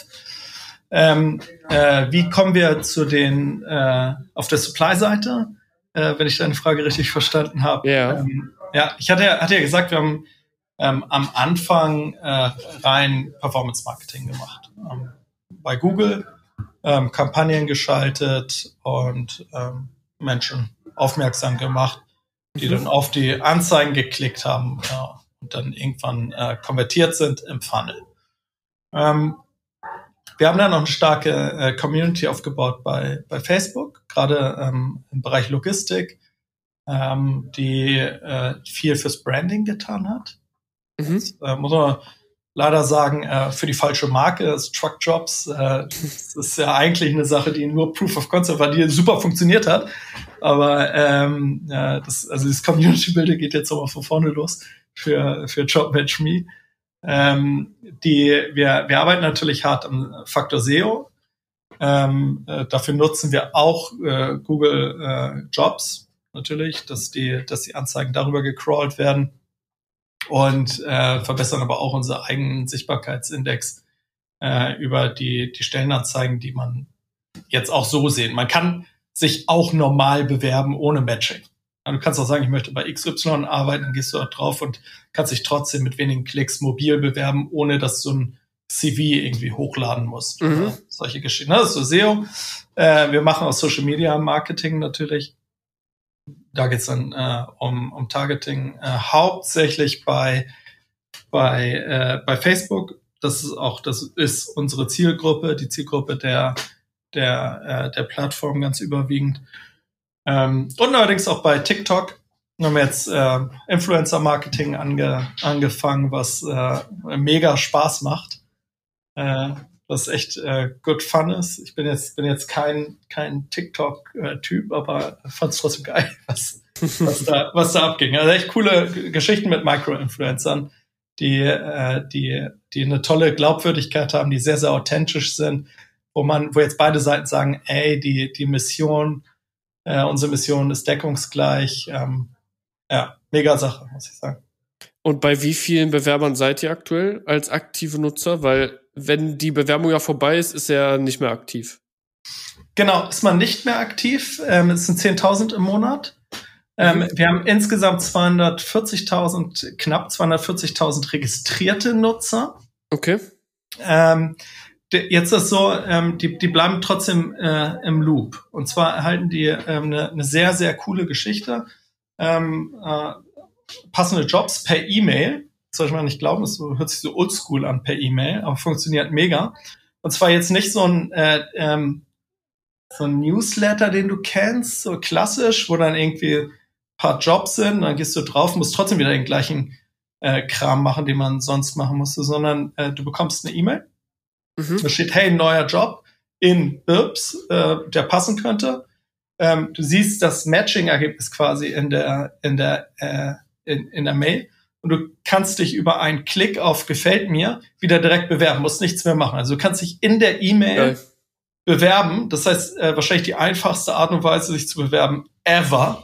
Wie kommen wir zu den auf der Supply-Seite, wenn ich deine Frage richtig verstanden habe? Yeah. Ich hatte ja gesagt, wir haben am Anfang rein Performance-Marketing gemacht. Bei Google Kampagnen geschaltet und Menschen aufmerksam gemacht, die dann auf die Anzeigen geklickt haben und dann irgendwann konvertiert sind im Funnel. Wir haben dann noch eine starke Community aufgebaut bei Facebook, gerade im Bereich Logistik, die viel fürs Branding getan hat. Das, muss man leider sagen, für die falsche Marke, das Truckjobs, das ist ja eigentlich eine Sache, die nur Proof of Concept war, die super funktioniert hat. Aber das Community-Builder geht jetzt aber von vorne los für JobMatch.me. Wir arbeiten natürlich hart am Faktor SEO. Dafür nutzen wir auch Google Jobs natürlich, dass die Anzeigen darüber gecrawlt werden. Und verbessern aber auch unseren eigenen Sichtbarkeitsindex über die Stellenanzeigen, die man jetzt auch so sehen. Man kann sich auch normal bewerben ohne Matching. Du kannst auch sagen, ich möchte bei XY arbeiten, dann gehst du da drauf und kannst dich trotzdem mit wenigen Klicks mobil bewerben, ohne dass du ein CV irgendwie hochladen musst. Oder solche Geschichten. Das ist so SEO. Wir machen auch Social Media Marketing natürlich. Da geht's dann um Targeting, hauptsächlich bei Facebook. Das ist unsere Zielgruppe, die Zielgruppe der Plattform ganz überwiegend. Und allerdings auch bei TikTok. Wir haben jetzt Influencer-Marketing angefangen, was mega Spaß macht. Was echt good fun ist. Ich bin jetzt kein TikTok-Typ, aber fand es trotzdem geil, was da abging. Also echt coole Geschichten mit Micro-Influencern, die eine tolle Glaubwürdigkeit haben, die sehr, sehr authentisch sind, wo jetzt beide Seiten sagen, ey, die Mission, unsere Mission ist deckungsgleich. Mega Sache, muss ich sagen. Und bei wie vielen Bewerbern seid ihr aktuell als aktive Nutzer? Weil wenn die Bewerbung ja vorbei ist, ist er nicht mehr aktiv. Genau, ist man nicht mehr aktiv. Es sind 10.000 im Monat. Wir haben insgesamt knapp 240.000 registrierte Nutzer. Okay. Jetzt ist es so, die bleiben trotzdem im Loop. Und zwar erhalten die eine sehr, sehr coole Geschichte. Passende Jobs per E-Mail. Das soll ich mal nicht glauben, das hört sich so oldschool an per E-Mail, aber funktioniert mega. Und zwar jetzt nicht so ein Newsletter, den du kennst, so klassisch, wo dann irgendwie ein paar Jobs sind, dann gehst du drauf, musst trotzdem wieder den gleichen Kram machen, den man sonst machen musste, sondern du bekommst eine E-Mail. Da steht, hey, neuer Job in Birbs, der passen könnte. Du siehst das Matching-Ergebnis quasi in der Mail und du kannst dich über einen Klick auf Gefällt mir wieder direkt bewerben, musst nichts mehr machen. Also du kannst dich in der E-Mail bewerben. Das heißt, wahrscheinlich die einfachste Art und Weise, sich zu bewerben ever,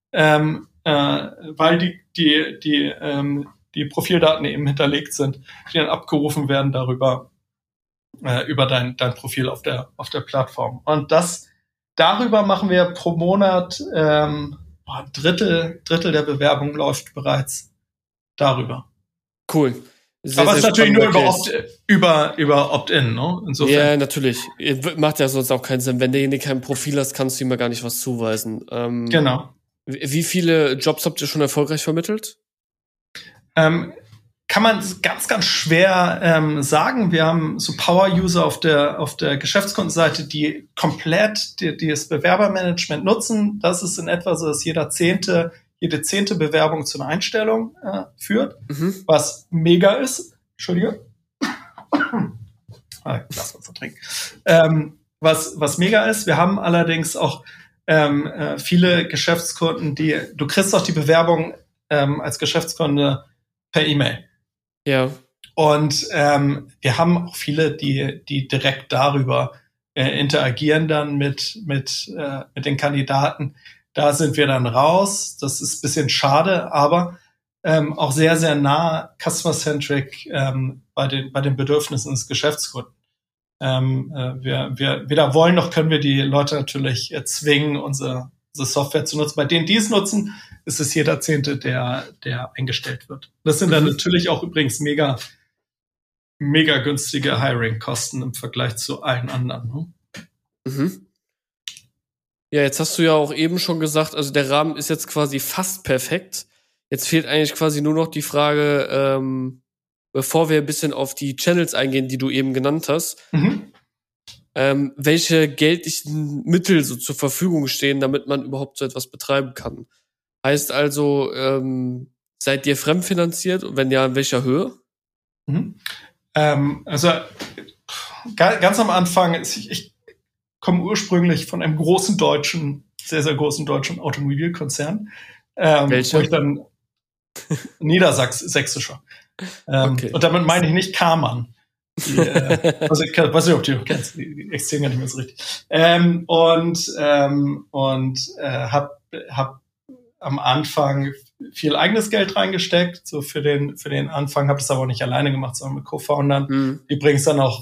weil die Profildaten eben hinterlegt sind, die dann abgerufen werden darüber, über dein Profil auf der Plattform. Und darüber machen wir pro Monat ein Drittel der Bewerbung läuft bereits darüber. Cool. Aber es ist natürlich nur über Opt-in, ne? Insofern. Ja, natürlich. Macht ja sonst auch keinen Sinn. Wenn derjenige kein Profil hast, kannst du ihm ja gar nicht was zuweisen. Genau. Wie viele Jobs habt ihr schon erfolgreich vermittelt? Kann man ganz, ganz schwer sagen. Wir haben so Power-User auf der Geschäftskundenseite, die komplett das Bewerbermanagement nutzen. Das ist in etwa so, dass jede zehnte Bewerbung zu einer Einstellung führt, was mega ist. Entschuldige. Lass uns trinken. Was mega ist. Wir haben allerdings auch viele Geschäftskunden, du kriegst auch die Bewerbung als Geschäftskunde per E-Mail. Ja. Und wir haben auch viele, die direkt darüber interagieren dann mit den Kandidaten. Da sind wir dann raus. Das ist ein bisschen schade, aber auch sehr, sehr nah customer-centric bei den Bedürfnissen des Geschäftskunden. Wir weder wollen noch können wir die Leute natürlich zwingen, unsere Software zu nutzen. Bei denen, die es nutzen, ist es jeder Zehnte, der eingestellt wird. Das sind dann natürlich auch übrigens mega günstige Hiring-Kosten im Vergleich zu allen anderen. Ne? Ja, jetzt hast du ja auch eben schon gesagt, also der Rahmen ist jetzt quasi fast perfekt. Jetzt fehlt eigentlich quasi nur noch die Frage, bevor wir ein bisschen auf die Channels eingehen, die du eben genannt hast, welche geldlichen Mittel so zur Verfügung stehen, damit man überhaupt so etwas betreiben kann. Heißt also, seid ihr fremdfinanziert? Und wenn ja, in welcher Höhe? Also ganz am Anfang, ich komme ursprünglich von einem sehr, sehr großen deutschen Automobilkonzern, wo ich dann niedersächsischer. Okay. Und damit meine ich nicht Karmann. Ich weiß nicht, ob du die kennst, die existieren gar nicht mehr so richtig. Hab am Anfang viel eigenes Geld reingesteckt, so für den Anfang, habe das aber auch nicht alleine gemacht, sondern mit Co-Foundern. Übrigens dann auch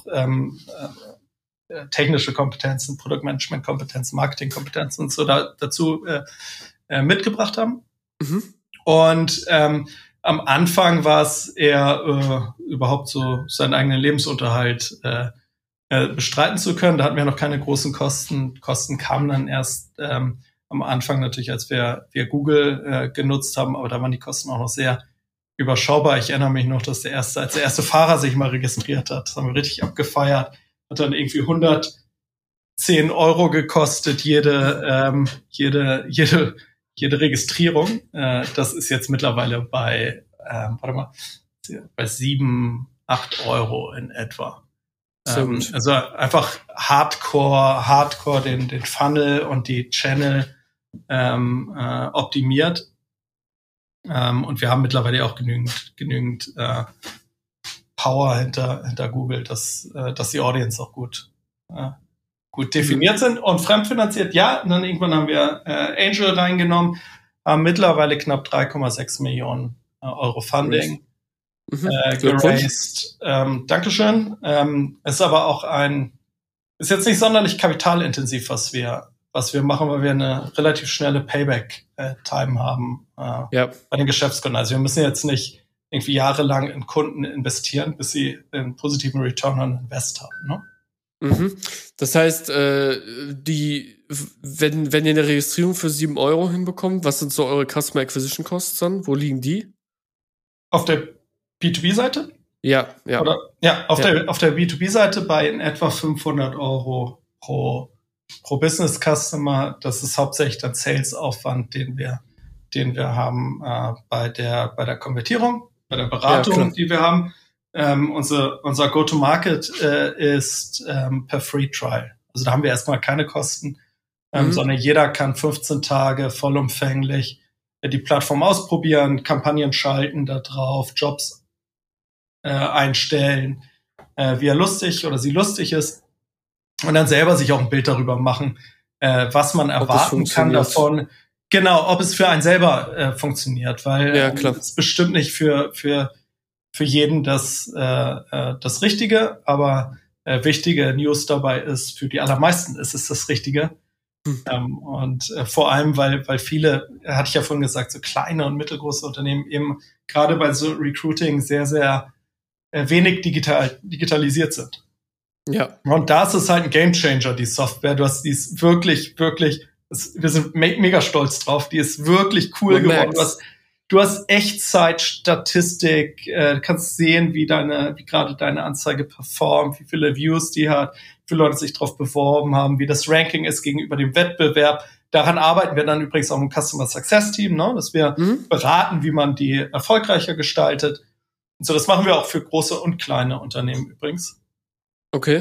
technische Kompetenzen, Produktmanagement-Kompetenzen, Marketing-Kompetenzen und so dazu mitgebracht haben. Mhm. Und am Anfang war es eher überhaupt so seinen eigenen Lebensunterhalt bestreiten zu können. Da hatten wir noch keine großen Kosten. Kosten kamen dann erst am Anfang natürlich, als wir Google genutzt haben, aber da waren die Kosten auch noch sehr überschaubar. Ich erinnere mich noch, dass als der erste Fahrer sich mal registriert hat, das haben wir richtig abgefeiert, hat dann irgendwie 110 € gekostet, jede Registrierung. Das ist jetzt mittlerweile bei 7, 8 € in etwa. Also einfach Hardcore den Funnel und die Channel optimiert. Und wir haben mittlerweile auch genügend Power hinter Google, dass die Audience auch gut definiert sind. Und fremdfinanziert, ja. Und dann irgendwann haben wir Angel reingenommen, haben mittlerweile knapp 3,6 Millionen € Funding geraced. Dankeschön. Ist aber auch ist jetzt nicht sonderlich kapitalintensiv, was wir machen, weil wir eine relativ schnelle Payback-Time haben bei den Geschäftskunden. Also wir müssen jetzt nicht irgendwie jahrelang in Kunden investieren, bis sie einen positiven Return on Invest haben. Ne? Mhm. Das heißt, wenn ihr eine Registrierung für 7 € hinbekommt, was sind so eure Customer Acquisition Costs dann? Wo liegen die? Auf der B2B-Seite? Ja. Auf der B2B-Seite bei in etwa 500 € pro Business Customer. Das ist hauptsächlich dann Sales-Aufwand, den wir haben bei der Konvertierung, bei der Beratung, die wir haben. Unser Go-to-Market ist per Free Trial. Also da haben wir erstmal keine Kosten, sondern jeder kann 15 Tage vollumfänglich die Plattform ausprobieren, Kampagnen schalten da drauf, Jobs einstellen, wie er lustig oder sie lustig ist und dann selber sich auch ein Bild darüber machen, was man erwarten kann davon. Genau, ob es für einen selber funktioniert, weil es ist bestimmt nicht für jeden das Richtige, aber wichtige News dabei ist, für die allermeisten ist es das Richtige. Und vor allem, weil viele, hatte ich ja vorhin gesagt, so kleine und mittelgroße Unternehmen eben gerade bei so Recruiting sehr, sehr wenig digitalisiert sind. Ja. Und da ist es halt ein Gamechanger, die Software. Die ist wirklich, wir sind mega stolz drauf. Die ist wirklich cool geworden. Du hast Echtzeitstatistik, du kannst sehen, wie gerade deine Anzeige performt, wie viele Views die hat, wie viele Leute sich drauf beworben haben, wie das Ranking ist gegenüber dem Wettbewerb. Daran arbeiten wir dann übrigens auch im Customer Success Team, ne? Dass wir beraten, wie man die erfolgreicher gestaltet. Und so, das machen wir auch für große und kleine Unternehmen übrigens. Okay.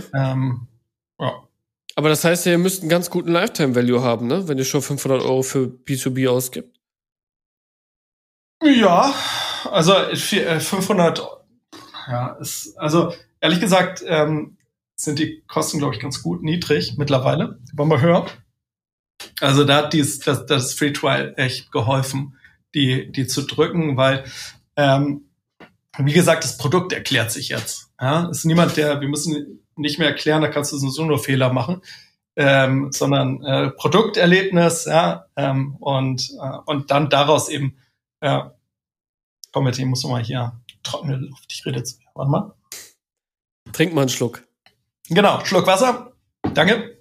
Aber das heißt, ihr müsst einen ganz guten Lifetime-Value haben, ne? Wenn ihr schon 500 € für B2B ausgibt. Ja, also 500, also ehrlich gesagt sind die Kosten, glaube ich, ganz gut niedrig mittlerweile. Wollen wir hören? Also da hat das Free Trial echt geholfen, die zu drücken, weil wie gesagt, das Produkt erklärt sich jetzt. Ja, ist niemand, wir müssen nicht mehr erklären, da kannst du sowieso nur Fehler machen, sondern Produkterlebnis, und dann daraus eben, komm mit dem, muss man mal hier trockene Luft, ich rede jetzt, warte mal. Trink mal einen Schluck. Genau, Schluck Wasser, danke.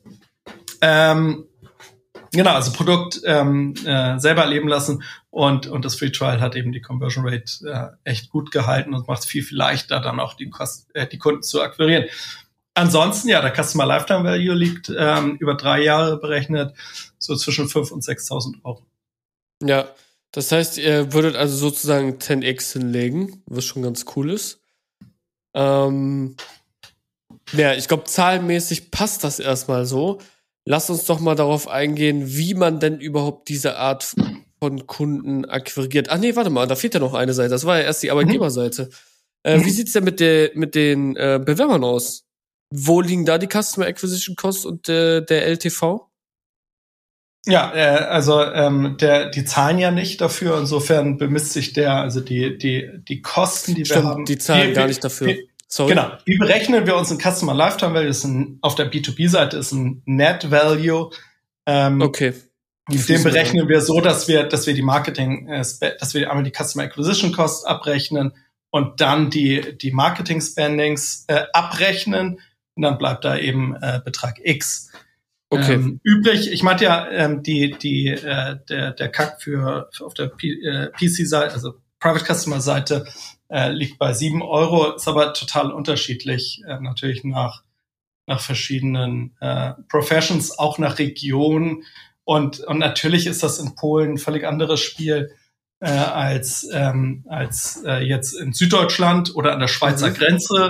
Genau, also Produkt selber erleben lassen und das Free Trial hat eben die Conversion Rate echt gut gehalten und macht es viel leichter, dann auch die Kunden zu akquirieren. Ansonsten, der Customer Lifetime Value liegt über 3 Jahre berechnet, so zwischen 5.000 und 6.000 €. Ja, das heißt, ihr würdet also sozusagen 10x hinlegen, was schon ganz cool ist. Ja, ich glaube, zahlenmäßig passt das erstmal so. Lass uns doch mal darauf eingehen, wie man denn überhaupt diese Art von Kunden akquiriert. Ach nee, warte mal, da fehlt ja noch eine Seite. Das war ja erst die Arbeitgeberseite. Wie sieht's denn mit den Bewerbern aus? Wo liegen da die Customer Acquisition Costs und der LTV? Ja, also die zahlen ja nicht dafür. Insofern bemisst sich die Kosten, die wir haben. Die zahlen gar nicht dafür. Sorry. Genau. Wie berechnen wir uns ein Customer Lifetime Value? Auf der B2B-Seite ist ein Net Value. Okay. Den berechnen wir so, dass wir die Marketing, dass wir einmal die Customer Acquisition Cost abrechnen und dann die Marketing Spendings abrechnen und dann bleibt da eben Betrag X übrig. Ich meinte ja, der CAC auf der PC-Seite, also Private Customer Seite, liegt bei 7 €, ist aber total unterschiedlich, natürlich nach verschiedenen Professions, auch nach Region. Und natürlich ist das in Polen ein völlig anderes Spiel als jetzt in Süddeutschland oder an der Schweizer Grenze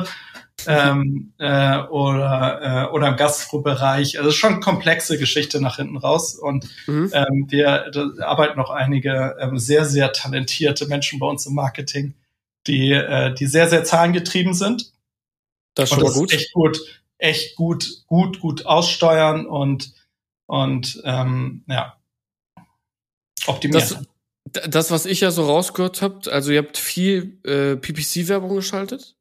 oder im Gastrobereich. Also es ist schon eine komplexe Geschichte nach hinten raus. Und da arbeiten noch einige sehr, sehr talentierte Menschen bei uns im Marketing, die sehr, sehr zahlengetrieben sind. Das ist schon mal gut. Echt gut aussteuern und optimieren. Das, was ich ja so rausgehört habe, also ihr habt viel PPC-Werbung geschaltet.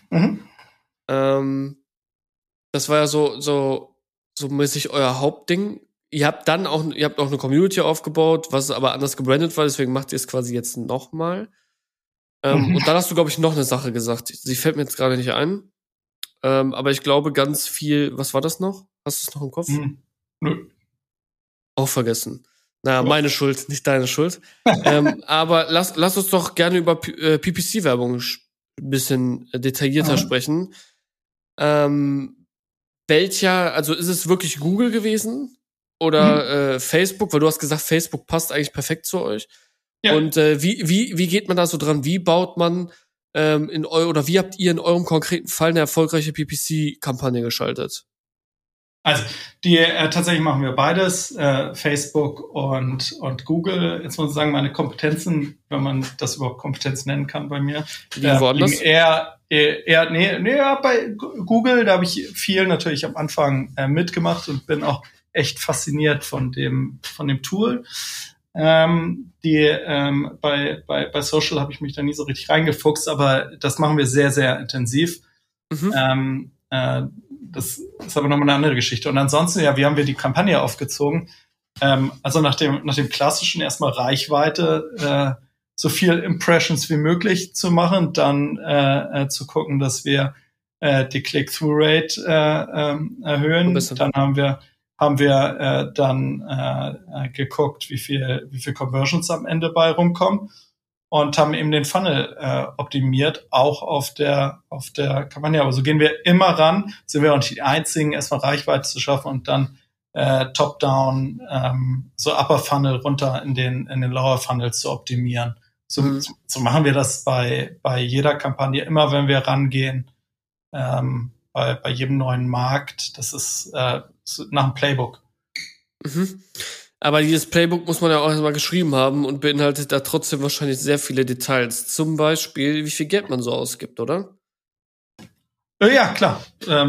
Das war ja so mäßig euer Hauptding. Ihr habt auch eine Community aufgebaut, was aber anders gebrandet war, deswegen macht ihr es quasi jetzt nochmal. Und dann hast du, glaube ich, noch eine Sache gesagt. Sie fällt mir jetzt gerade nicht ein. Aber ich glaube ganz viel, was war das noch? Hast du es noch im Kopf? Nö. Auch vergessen. Naja, meine Schuld, nicht deine Schuld. Aber lass uns doch gerne über PPC-Werbung ein bisschen detaillierter sprechen. Also ist es wirklich Google gewesen? Oder Facebook? Weil du hast gesagt, Facebook passt eigentlich perfekt zu euch. Ja. Und wie geht man da so dran? Wie baut man wie habt ihr in eurem konkreten Fall eine erfolgreiche PPC-Kampagne geschaltet? Also tatsächlich machen wir beides, Facebook und Google. Jetzt muss ich sagen, meine Kompetenzen, wenn man das überhaupt Kompetenz nennen kann bei mir, liegen eher bei Google. Da habe ich viel natürlich am Anfang mitgemacht und bin auch echt fasziniert von dem Tool. Bei Social habe ich mich da nie so richtig reingefuchst, aber das machen wir sehr, sehr intensiv. Das ist aber nochmal eine andere Geschichte. Und ansonsten, wie haben wir die Kampagne aufgezogen? Also nach dem klassischen erstmal Reichweite, so viel Impressions wie möglich zu machen, dann zu gucken, dass wir die Click-Through-Rate erhöhen. Dann haben wir geguckt, wie viel Conversions am Ende bei rumkommen und haben eben den Funnel optimiert, auch auf der Kampagne. Aber so gehen wir immer ran, sind wir auch nicht die Einzigen, erstmal Reichweite zu schaffen und dann top-down so Upper Funnel runter in den Lower Funnel zu optimieren. So machen wir das bei jeder Kampagne, immer wenn wir rangehen, bei jedem neuen Markt. Das ist nach dem Playbook. Aber dieses Playbook muss man ja auch erstmal geschrieben haben und beinhaltet da trotzdem wahrscheinlich sehr viele Details. Zum Beispiel, wie viel Geld man so ausgibt, oder? Ja, klar.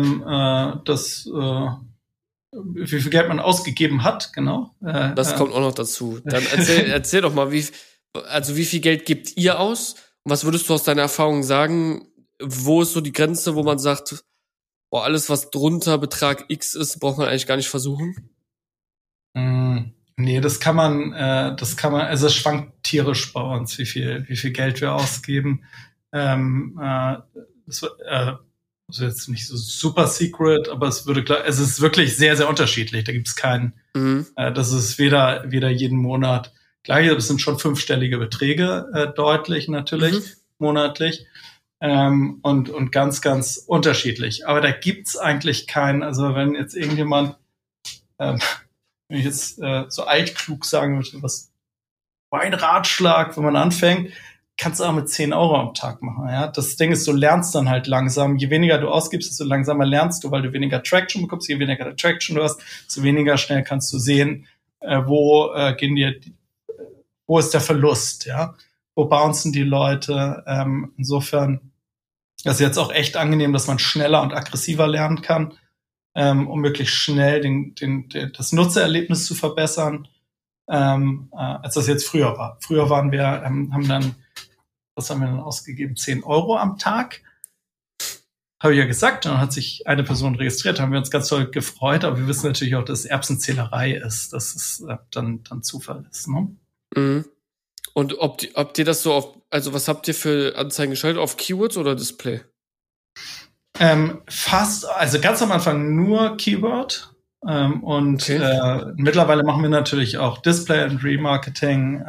Wie viel Geld man ausgegeben hat, genau. Das kommt auch noch dazu. Dann erzähl doch mal, wie viel Geld gebt ihr aus? Und was würdest du aus deiner Erfahrung sagen? Wo ist so die Grenze, wo man sagt, alles, was drunter Betrag X ist, braucht man eigentlich gar nicht versuchen? Nee, das kann man, also es schwankt tierisch bei uns, wie viel Geld wir ausgeben. Das ist jetzt nicht so super secret, aber es ist wirklich sehr, sehr unterschiedlich. Da gibt es keinen, das ist weder jeden Monat gleich, aber es sind schon 5-stellige Beträge, deutlich natürlich, monatlich. Und ganz, ganz unterschiedlich. Aber da gibt's eigentlich keinen, also wenn jetzt irgendjemand, wenn ich jetzt so altklug sagen würde, was war ein Ratschlag, wenn man anfängt, kannst du auch mit 10 € am Tag machen. Ja? Das Ding ist, du lernst dann halt langsam. Je weniger du ausgibst, desto langsamer lernst du, weil du weniger Traction bekommst. Je weniger Traction du hast, desto weniger schnell kannst du sehen, wo ist der Verlust, ja? Wo bouncen die Leute? Insofern das ist jetzt auch echt angenehm, dass man schneller und aggressiver lernen kann, um wirklich schnell das Nutzererlebnis zu verbessern, als das jetzt früher war. Früher waren wir, was haben wir dann ausgegeben? 10 € am Tag. habe ich ja gesagt, dann hat sich eine Person registriert, haben wir uns ganz toll gefreut, aber wir wissen natürlich auch, dass es Erbsenzählerei ist, dass es dann Zufall ist. Ne? Mhm. Und ob ihr das so also was habt ihr für Anzeigen geschaltet? Auf Keywords oder Display? Fast, also ganz am Anfang nur Keyword. Und Okay. mittlerweile machen wir natürlich auch Display und Remarketing.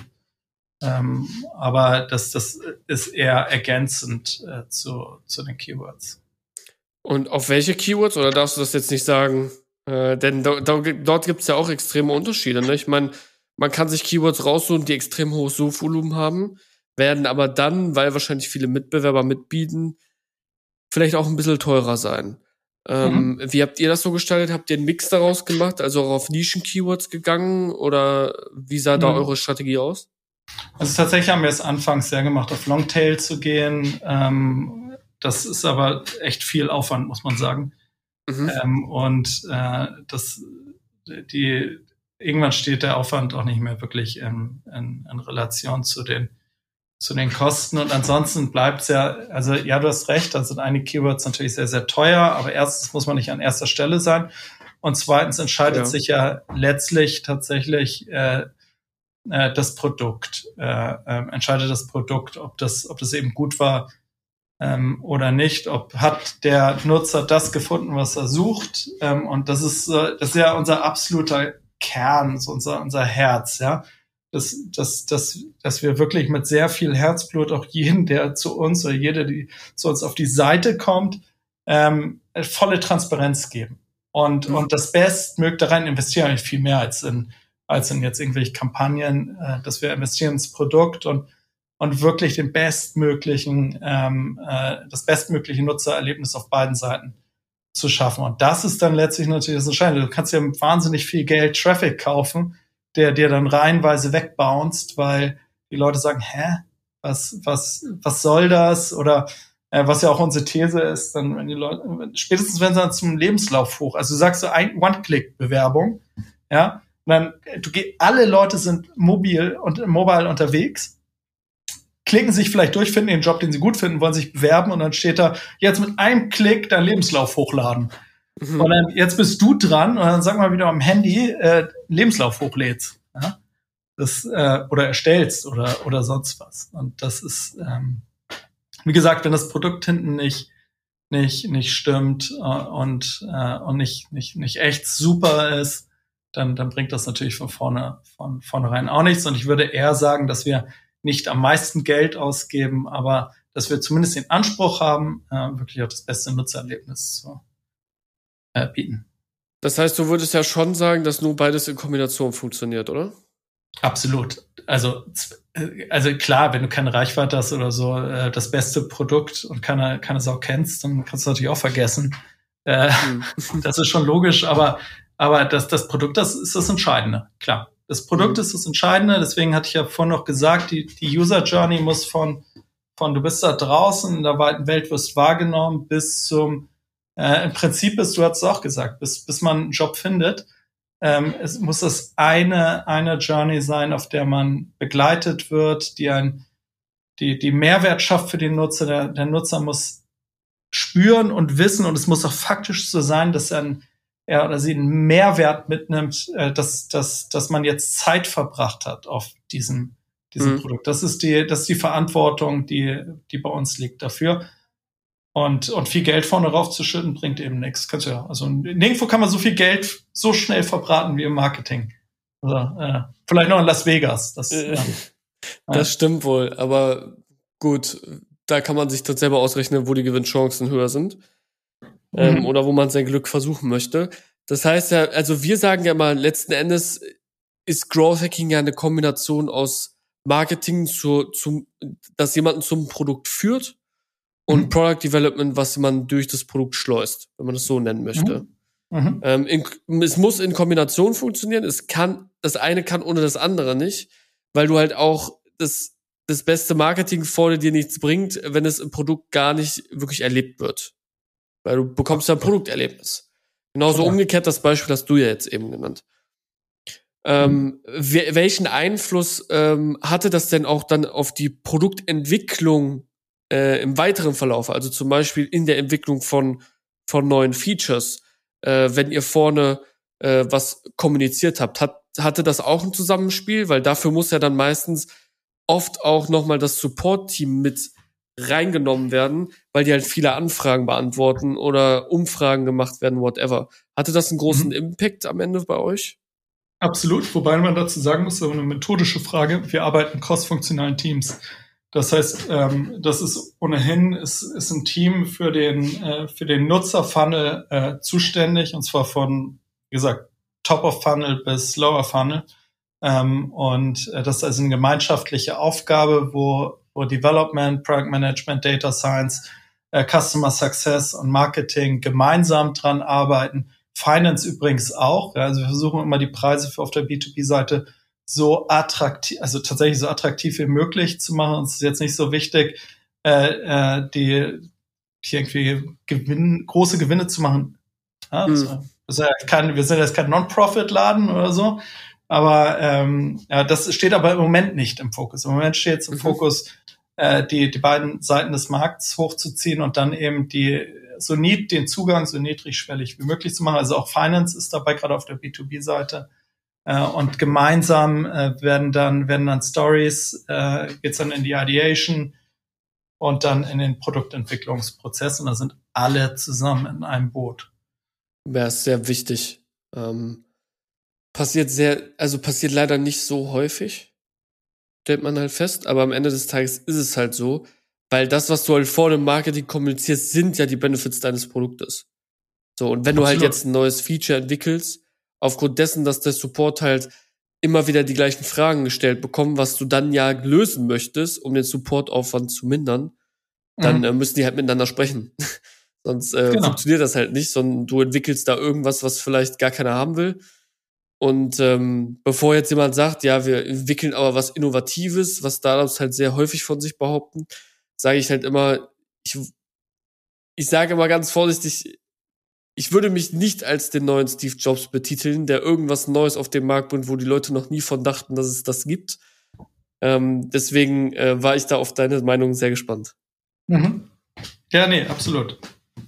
Aber das ist eher ergänzend zu den Keywords. Und auf welche Keywords? Oder darfst du das jetzt nicht sagen? Denn dort gibt es ja auch extreme Unterschiede. Ne? Ich meine, man kann sich Keywords raussuchen, die extrem hohes Suchvolumen haben, werden aber dann, weil wahrscheinlich viele Mitbewerber mitbieten, vielleicht auch ein bisschen teurer sein. Mhm. Wie habt ihr das so gestaltet? Habt ihr einen Mix daraus gemacht, also auch auf Nischen-Keywords gegangen? Oder wie sah da eure Strategie aus? Also tatsächlich haben wir es anfangs sehr gemacht, auf Longtail zu gehen. Das ist aber echt viel Aufwand, muss man sagen. Mhm. Und irgendwann steht der Aufwand auch nicht mehr wirklich in Relation zu den Kosten. Und ansonsten bleibt es ja, also ja, du hast recht, da sind einige Keywords natürlich sehr, sehr teuer, aber erstens muss man nicht an erster Stelle sein. Und zweitens entscheidet sich ja letztlich tatsächlich das Produkt, entscheidet das Produkt, ob das eben gut war oder nicht, hat der Nutzer das gefunden, was er sucht. Und das ist ja unser absoluter Kern, so unser Herz, ja. Dass wir wirklich mit sehr viel Herzblut auch jeden, der zu uns oder jede, die zu uns auf die Seite kommt, volle Transparenz geben. Und das Bestmögliche daran investieren wir viel mehr als in jetzt irgendwelche Kampagnen, dass wir investieren ins Produkt und wirklich das bestmögliche Nutzererlebnis auf beiden Seiten zu schaffen. Und das ist dann letztlich natürlich das Entscheidende. Du kannst ja wahnsinnig viel Geld Traffic kaufen, der dir dann reihenweise wegbounced, weil die Leute sagen, was soll das? Oder was ja auch unsere These ist, dann wenn die Leute, spätestens wenn sie dann zum Lebenslauf hoch, also du sagst so One-Click-Bewerbung, ja, und dann alle Leute sind mobile unterwegs, klicken sich vielleicht durch, finden den Job, den sie gut finden, wollen sich bewerben und dann steht da, jetzt mit einem Klick deinen Lebenslauf hochladen. Mhm. Und dann, jetzt bist du dran und dann sag mal wieder am Handy, Lebenslauf hochlädst. Ja? Oder erstellst oder sonst was. Und das ist, wie gesagt, wenn das Produkt hinten nicht stimmt und nicht echt super ist, dann bringt das natürlich von vornherein auch nichts. Und ich würde eher sagen, dass wir nicht am meisten Geld ausgeben, aber dass wir zumindest den Anspruch haben, wirklich auch das beste Nutzererlebnis zu bieten. Das heißt, du würdest ja schon sagen, dass nur beides in Kombination funktioniert, oder? Absolut. Also klar, wenn du keine Reichweite hast oder so, das beste Produkt und keine Sau kennst, dann kannst du natürlich auch vergessen. Das ist schon logisch, aber das Produkt, das ist das Entscheidende, klar. Das Produkt ist das Entscheidende, deswegen hatte ich ja vorhin noch gesagt, die User Journey muss von du bist da draußen in der weiten Welt, wirst wahrgenommen, bis zum im Prinzip du hast es auch gesagt, bis man einen Job findet. Es muss das eine Journey sein, auf der man begleitet wird, die Mehrwert schafft für den Nutzer. Der Nutzer muss spüren und wissen, und es muss auch faktisch so sein, dass er oder sie einen Mehrwert mitnimmt, dass man jetzt Zeit verbracht hat auf diesem Produkt. Das ist die Verantwortung, die bei uns liegt dafür. Und viel Geld vorne raufzuschütten, bringt eben nichts. Also nirgendwo kann man so viel Geld so schnell verbraten wie im Marketing. Also, vielleicht noch in Las Vegas. Das stimmt wohl, aber gut, da kann man sich dann selber ausrechnen, wo die Gewinnchancen höher sind. Oder wo man sein Glück versuchen möchte. Das heißt ja, also wir sagen ja mal, letzten Endes ist Growth Hacking ja eine Kombination aus Marketing, dass jemanden zum Produkt führt, und Product Development, was man durch das Produkt schleust, wenn man das so nennen möchte. Es muss in Kombination funktionieren. Das eine kann ohne das andere nicht, weil du halt auch das beste Marketing vor dir nichts bringt, wenn es im Produkt gar nicht wirklich erlebt wird. Weil du bekommst ja ein Produkterlebnis. Genauso umgekehrt das Beispiel hast du ja jetzt eben genannt. Welchen Einfluss hatte das denn auch dann auf die Produktentwicklung im weiteren Verlauf, also zum Beispiel in der Entwicklung von neuen Features, wenn ihr vorne was kommuniziert habt, hatte das auch ein Zusammenspiel? Weil dafür muss ja dann meistens oft auch nochmal das Support-Team mit reingenommen werden, weil die halt viele Anfragen beantworten oder Umfragen gemacht werden, whatever. Hatte das einen großen Impact am Ende bei euch? Absolut, wobei man dazu sagen muss, so eine methodische Frage, wir arbeiten in cross-funktionalen Teams. Das heißt, das ist ohnehin ist ein Team für den Nutzer-Funnel zuständig, und zwar von, wie gesagt, Top of Funnel bis Lower Funnel. Und das ist also eine gemeinschaftliche Aufgabe, wo Development, Product Management, Data Science, Customer Success und Marketing gemeinsam dran arbeiten. Finance übrigens auch. Ja, also wir versuchen immer die Preise auf der B2B-Seite so attraktiv, also tatsächlich so attraktiv wie möglich zu machen. Uns ist jetzt nicht so wichtig, die irgendwie große Gewinne zu machen. Ja, wir sind jetzt kein Non-Profit-Laden oder so. Aber das steht aber im Moment nicht im Fokus. Im Moment steht es im Fokus, die beiden Seiten des Markts hochzuziehen und dann eben den Zugang so niedrigschwellig wie möglich zu machen. Also auch Finance ist dabei, gerade auf der B2B-Seite. Und gemeinsam werden dann Stories, geht's dann in die Ideation und dann in den Produktentwicklungsprozess. Und da sind alle zusammen in einem Boot. Ja, ist sehr wichtig. Passiert leider nicht so häufig, stellt man halt fest, aber am Ende des Tages ist es halt so, weil das, was du halt vor dem Marketing kommunizierst, sind ja die Benefits deines Produktes. So, und wenn du halt jetzt ein neues Feature entwickelst, aufgrund dessen, dass der Support halt immer wieder die gleichen Fragen gestellt bekommt, was du dann ja lösen möchtest, um den Supportaufwand zu mindern, dann müssen die halt miteinander sprechen. Sonst funktioniert das halt nicht, sondern du entwickelst da irgendwas, was vielleicht gar keiner haben will. Und bevor jetzt jemand sagt, ja, wir entwickeln aber was Innovatives, was Startups halt sehr häufig von sich behaupten, sage ich halt immer, ich sage immer ganz vorsichtig, ich würde mich nicht als den neuen Steve Jobs betiteln, der irgendwas Neues auf den Markt bringt, wo die Leute noch nie von dachten, dass es das gibt. Deswegen war ich da auf deine Meinung sehr gespannt. Ja, nee, absolut.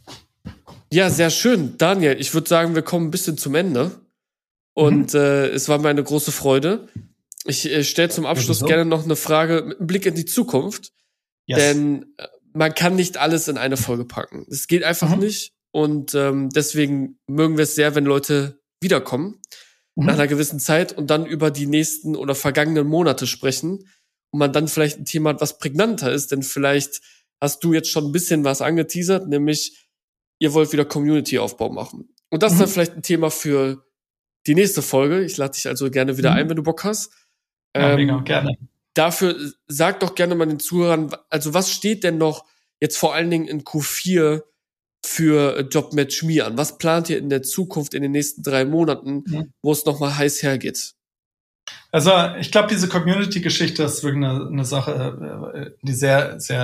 Ja, sehr schön. Daniel, ich würde sagen, wir kommen ein bisschen zum Ende. Und es war mir eine große Freude. Ich stelle zum Abschluss gerne noch eine Frage mit einem Blick in die Zukunft. Yes. Denn man kann nicht alles in eine Folge packen. Das geht einfach nicht. Und deswegen mögen wir es sehr, wenn Leute wiederkommen nach einer gewissen Zeit und dann über die nächsten oder vergangenen Monate sprechen und man dann vielleicht ein Thema hat, was prägnanter ist. Denn vielleicht hast du jetzt schon ein bisschen was angeteasert, nämlich ihr wollt wieder Community-Aufbau machen. Und das ist dann vielleicht ein Thema für die nächste Folge. Ich lade dich also gerne wieder ein, wenn du Bock hast. Ja, mega, gerne. Dafür sag doch gerne mal den Zuhörern, also was steht denn noch jetzt vor allen Dingen in Q4 für JobMatchMe an? Was plant ihr in der Zukunft in den nächsten 3 Monaten, wo es nochmal heiß hergeht? Also ich glaube, diese Community-Geschichte ist wirklich eine Sache, die sehr, sehr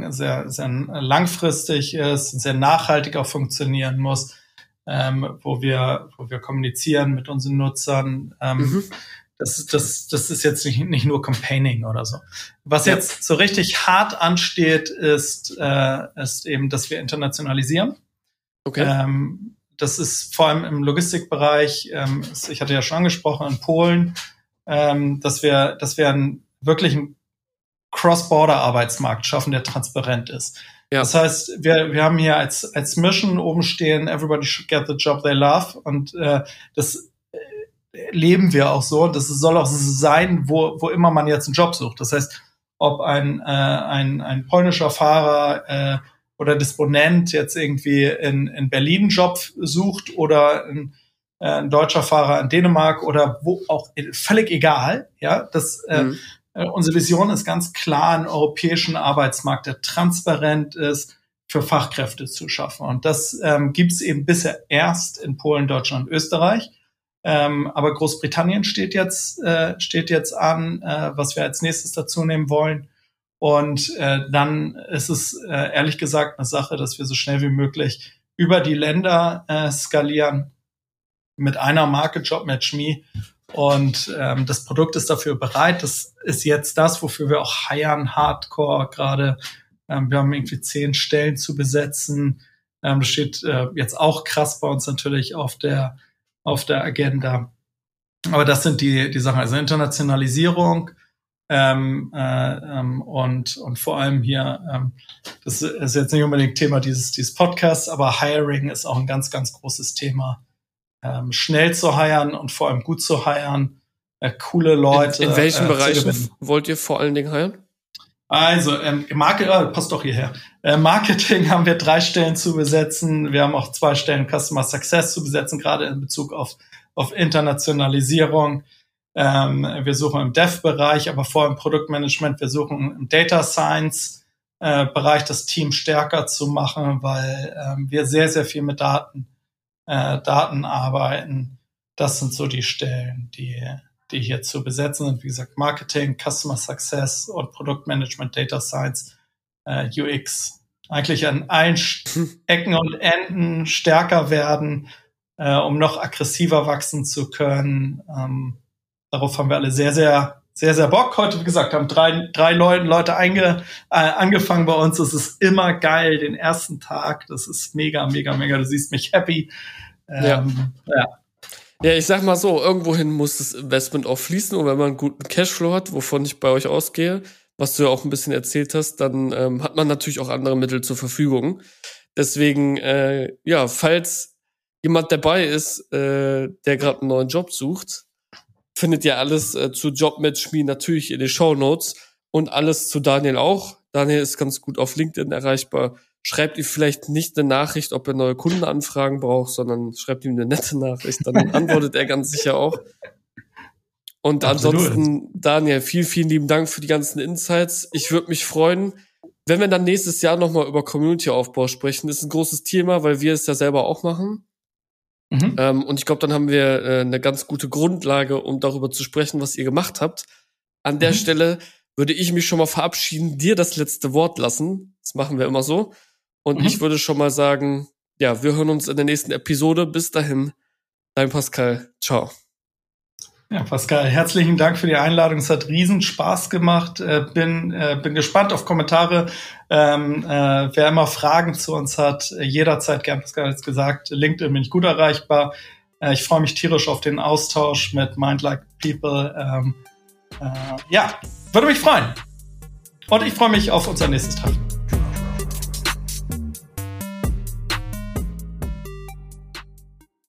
langfristig ist, sehr nachhaltig auch funktionieren muss, wo wir kommunizieren mit unseren Nutzern. Das ist jetzt nicht nur Campaigning oder so. Was jetzt so richtig hart ansteht, ist eben, dass wir internationalisieren. Okay. Das ist vor allem im Logistikbereich, ich hatte ja schon angesprochen, in Polen, dass wir einen wirklichen Cross-Border-Arbeitsmarkt schaffen, der transparent ist. Ja. Das heißt, wir haben hier als Mission oben stehen, everybody should get the job they love. Und das leben wir auch so. Das soll auch sein, wo immer man jetzt einen Job sucht. Das heißt, ob ein polnischer Fahrer oder Disponent jetzt irgendwie in Berlin einen Job sucht oder ein deutscher Fahrer in Dänemark oder wo auch, völlig egal. Ja, unsere Vision ist ganz klar, einen europäischen Arbeitsmarkt, der transparent ist, für Fachkräfte zu schaffen. Und das gibt es eben bisher erst in Polen, Deutschland und Österreich. Aber Großbritannien steht jetzt an, was wir als nächstes dazu nehmen wollen. Und dann ist es ehrlich gesagt eine Sache, dass wir so schnell wie möglich über die Länder skalieren mit einer Marke JobMatchMe. Und das Produkt ist dafür bereit. Das ist jetzt das, wofür wir auch hiren, Hardcore gerade Wir haben irgendwie 10 Stellen zu besetzen. Das steht jetzt auch krass bei uns natürlich auf der Agenda. Aber das sind die Sachen, also Internationalisierung und vor allem hier, das ist jetzt nicht unbedingt Thema dieses Podcasts, aber Hiring ist auch ein ganz, ganz großes Thema. Schnell zu hiren und vor allem gut zu hiren, coole Leute. In welchen Bereichen wollt ihr vor allen Dingen hiren? Also, passt doch hierher. Marketing haben wir 3 Stellen zu besetzen. Wir haben auch 2 Stellen Customer Success zu besetzen, gerade in Bezug auf Internationalisierung. Wir suchen im Dev-Bereich, aber vor allem im Produktmanagement. Wir suchen im Data Science Bereich das Team stärker zu machen, weil wir sehr, sehr viel mit Daten arbeiten. Das sind so die Stellen, die hier zu besetzen sind. Wie gesagt, Marketing, Customer Success und Produktmanagement, Data Science, UX. Eigentlich an allen Ecken und Enden stärker werden, um noch aggressiver wachsen zu können. Darauf haben wir alle sehr, sehr, sehr, sehr Bock. Heute, wie gesagt, haben 3 Leute angefangen bei uns. Das ist immer geil, den ersten Tag. Das ist mega, mega, mega. Du siehst mich happy. Ja, ich sag mal so, irgendwohin muss das Investment auch fließen. Und wenn man einen guten Cashflow hat, wovon ich bei euch ausgehe, was du ja auch ein bisschen erzählt hast, dann hat man natürlich auch andere Mittel zur Verfügung. Deswegen, falls jemand dabei ist, der gerade einen neuen Job sucht, findet ihr alles zu JobMatchMe natürlich in den Shownotes und alles zu Daniel auch. Daniel ist ganz gut auf LinkedIn erreichbar. Schreibt ihm vielleicht nicht eine Nachricht, ob er neue Kundenanfragen braucht, sondern schreibt ihm eine nette Nachricht, dann antwortet er ganz sicher auch. Und ansonsten, Daniel, vielen, vielen lieben Dank für die ganzen Insights. Ich würde mich freuen, wenn wir dann nächstes Jahr nochmal über Community-Aufbau sprechen. Das ist ein großes Thema, weil wir es ja selber auch machen. Und ich glaube, dann haben wir eine ganz gute Grundlage, um darüber zu sprechen, was ihr gemacht habt. An der Stelle würde ich mich schon mal verabschieden, dir das letzte Wort lassen. Das machen wir immer so. Und ich würde schon mal sagen, ja, wir hören uns in der nächsten Episode. Bis dahin, dein Pascal. Ciao. Ja, Pascal, herzlichen Dank für die Einladung. Es hat riesen Spaß gemacht. Bin gespannt auf Kommentare. Wer immer Fragen zu uns hat, jederzeit gern. Pascal hat es gesagt, LinkedIn bin ich gut erreichbar. Ich freue mich tierisch auf den Austausch mit Mind Like People. Würde mich freuen. Und ich freue mich auf unser nächstes Treffen.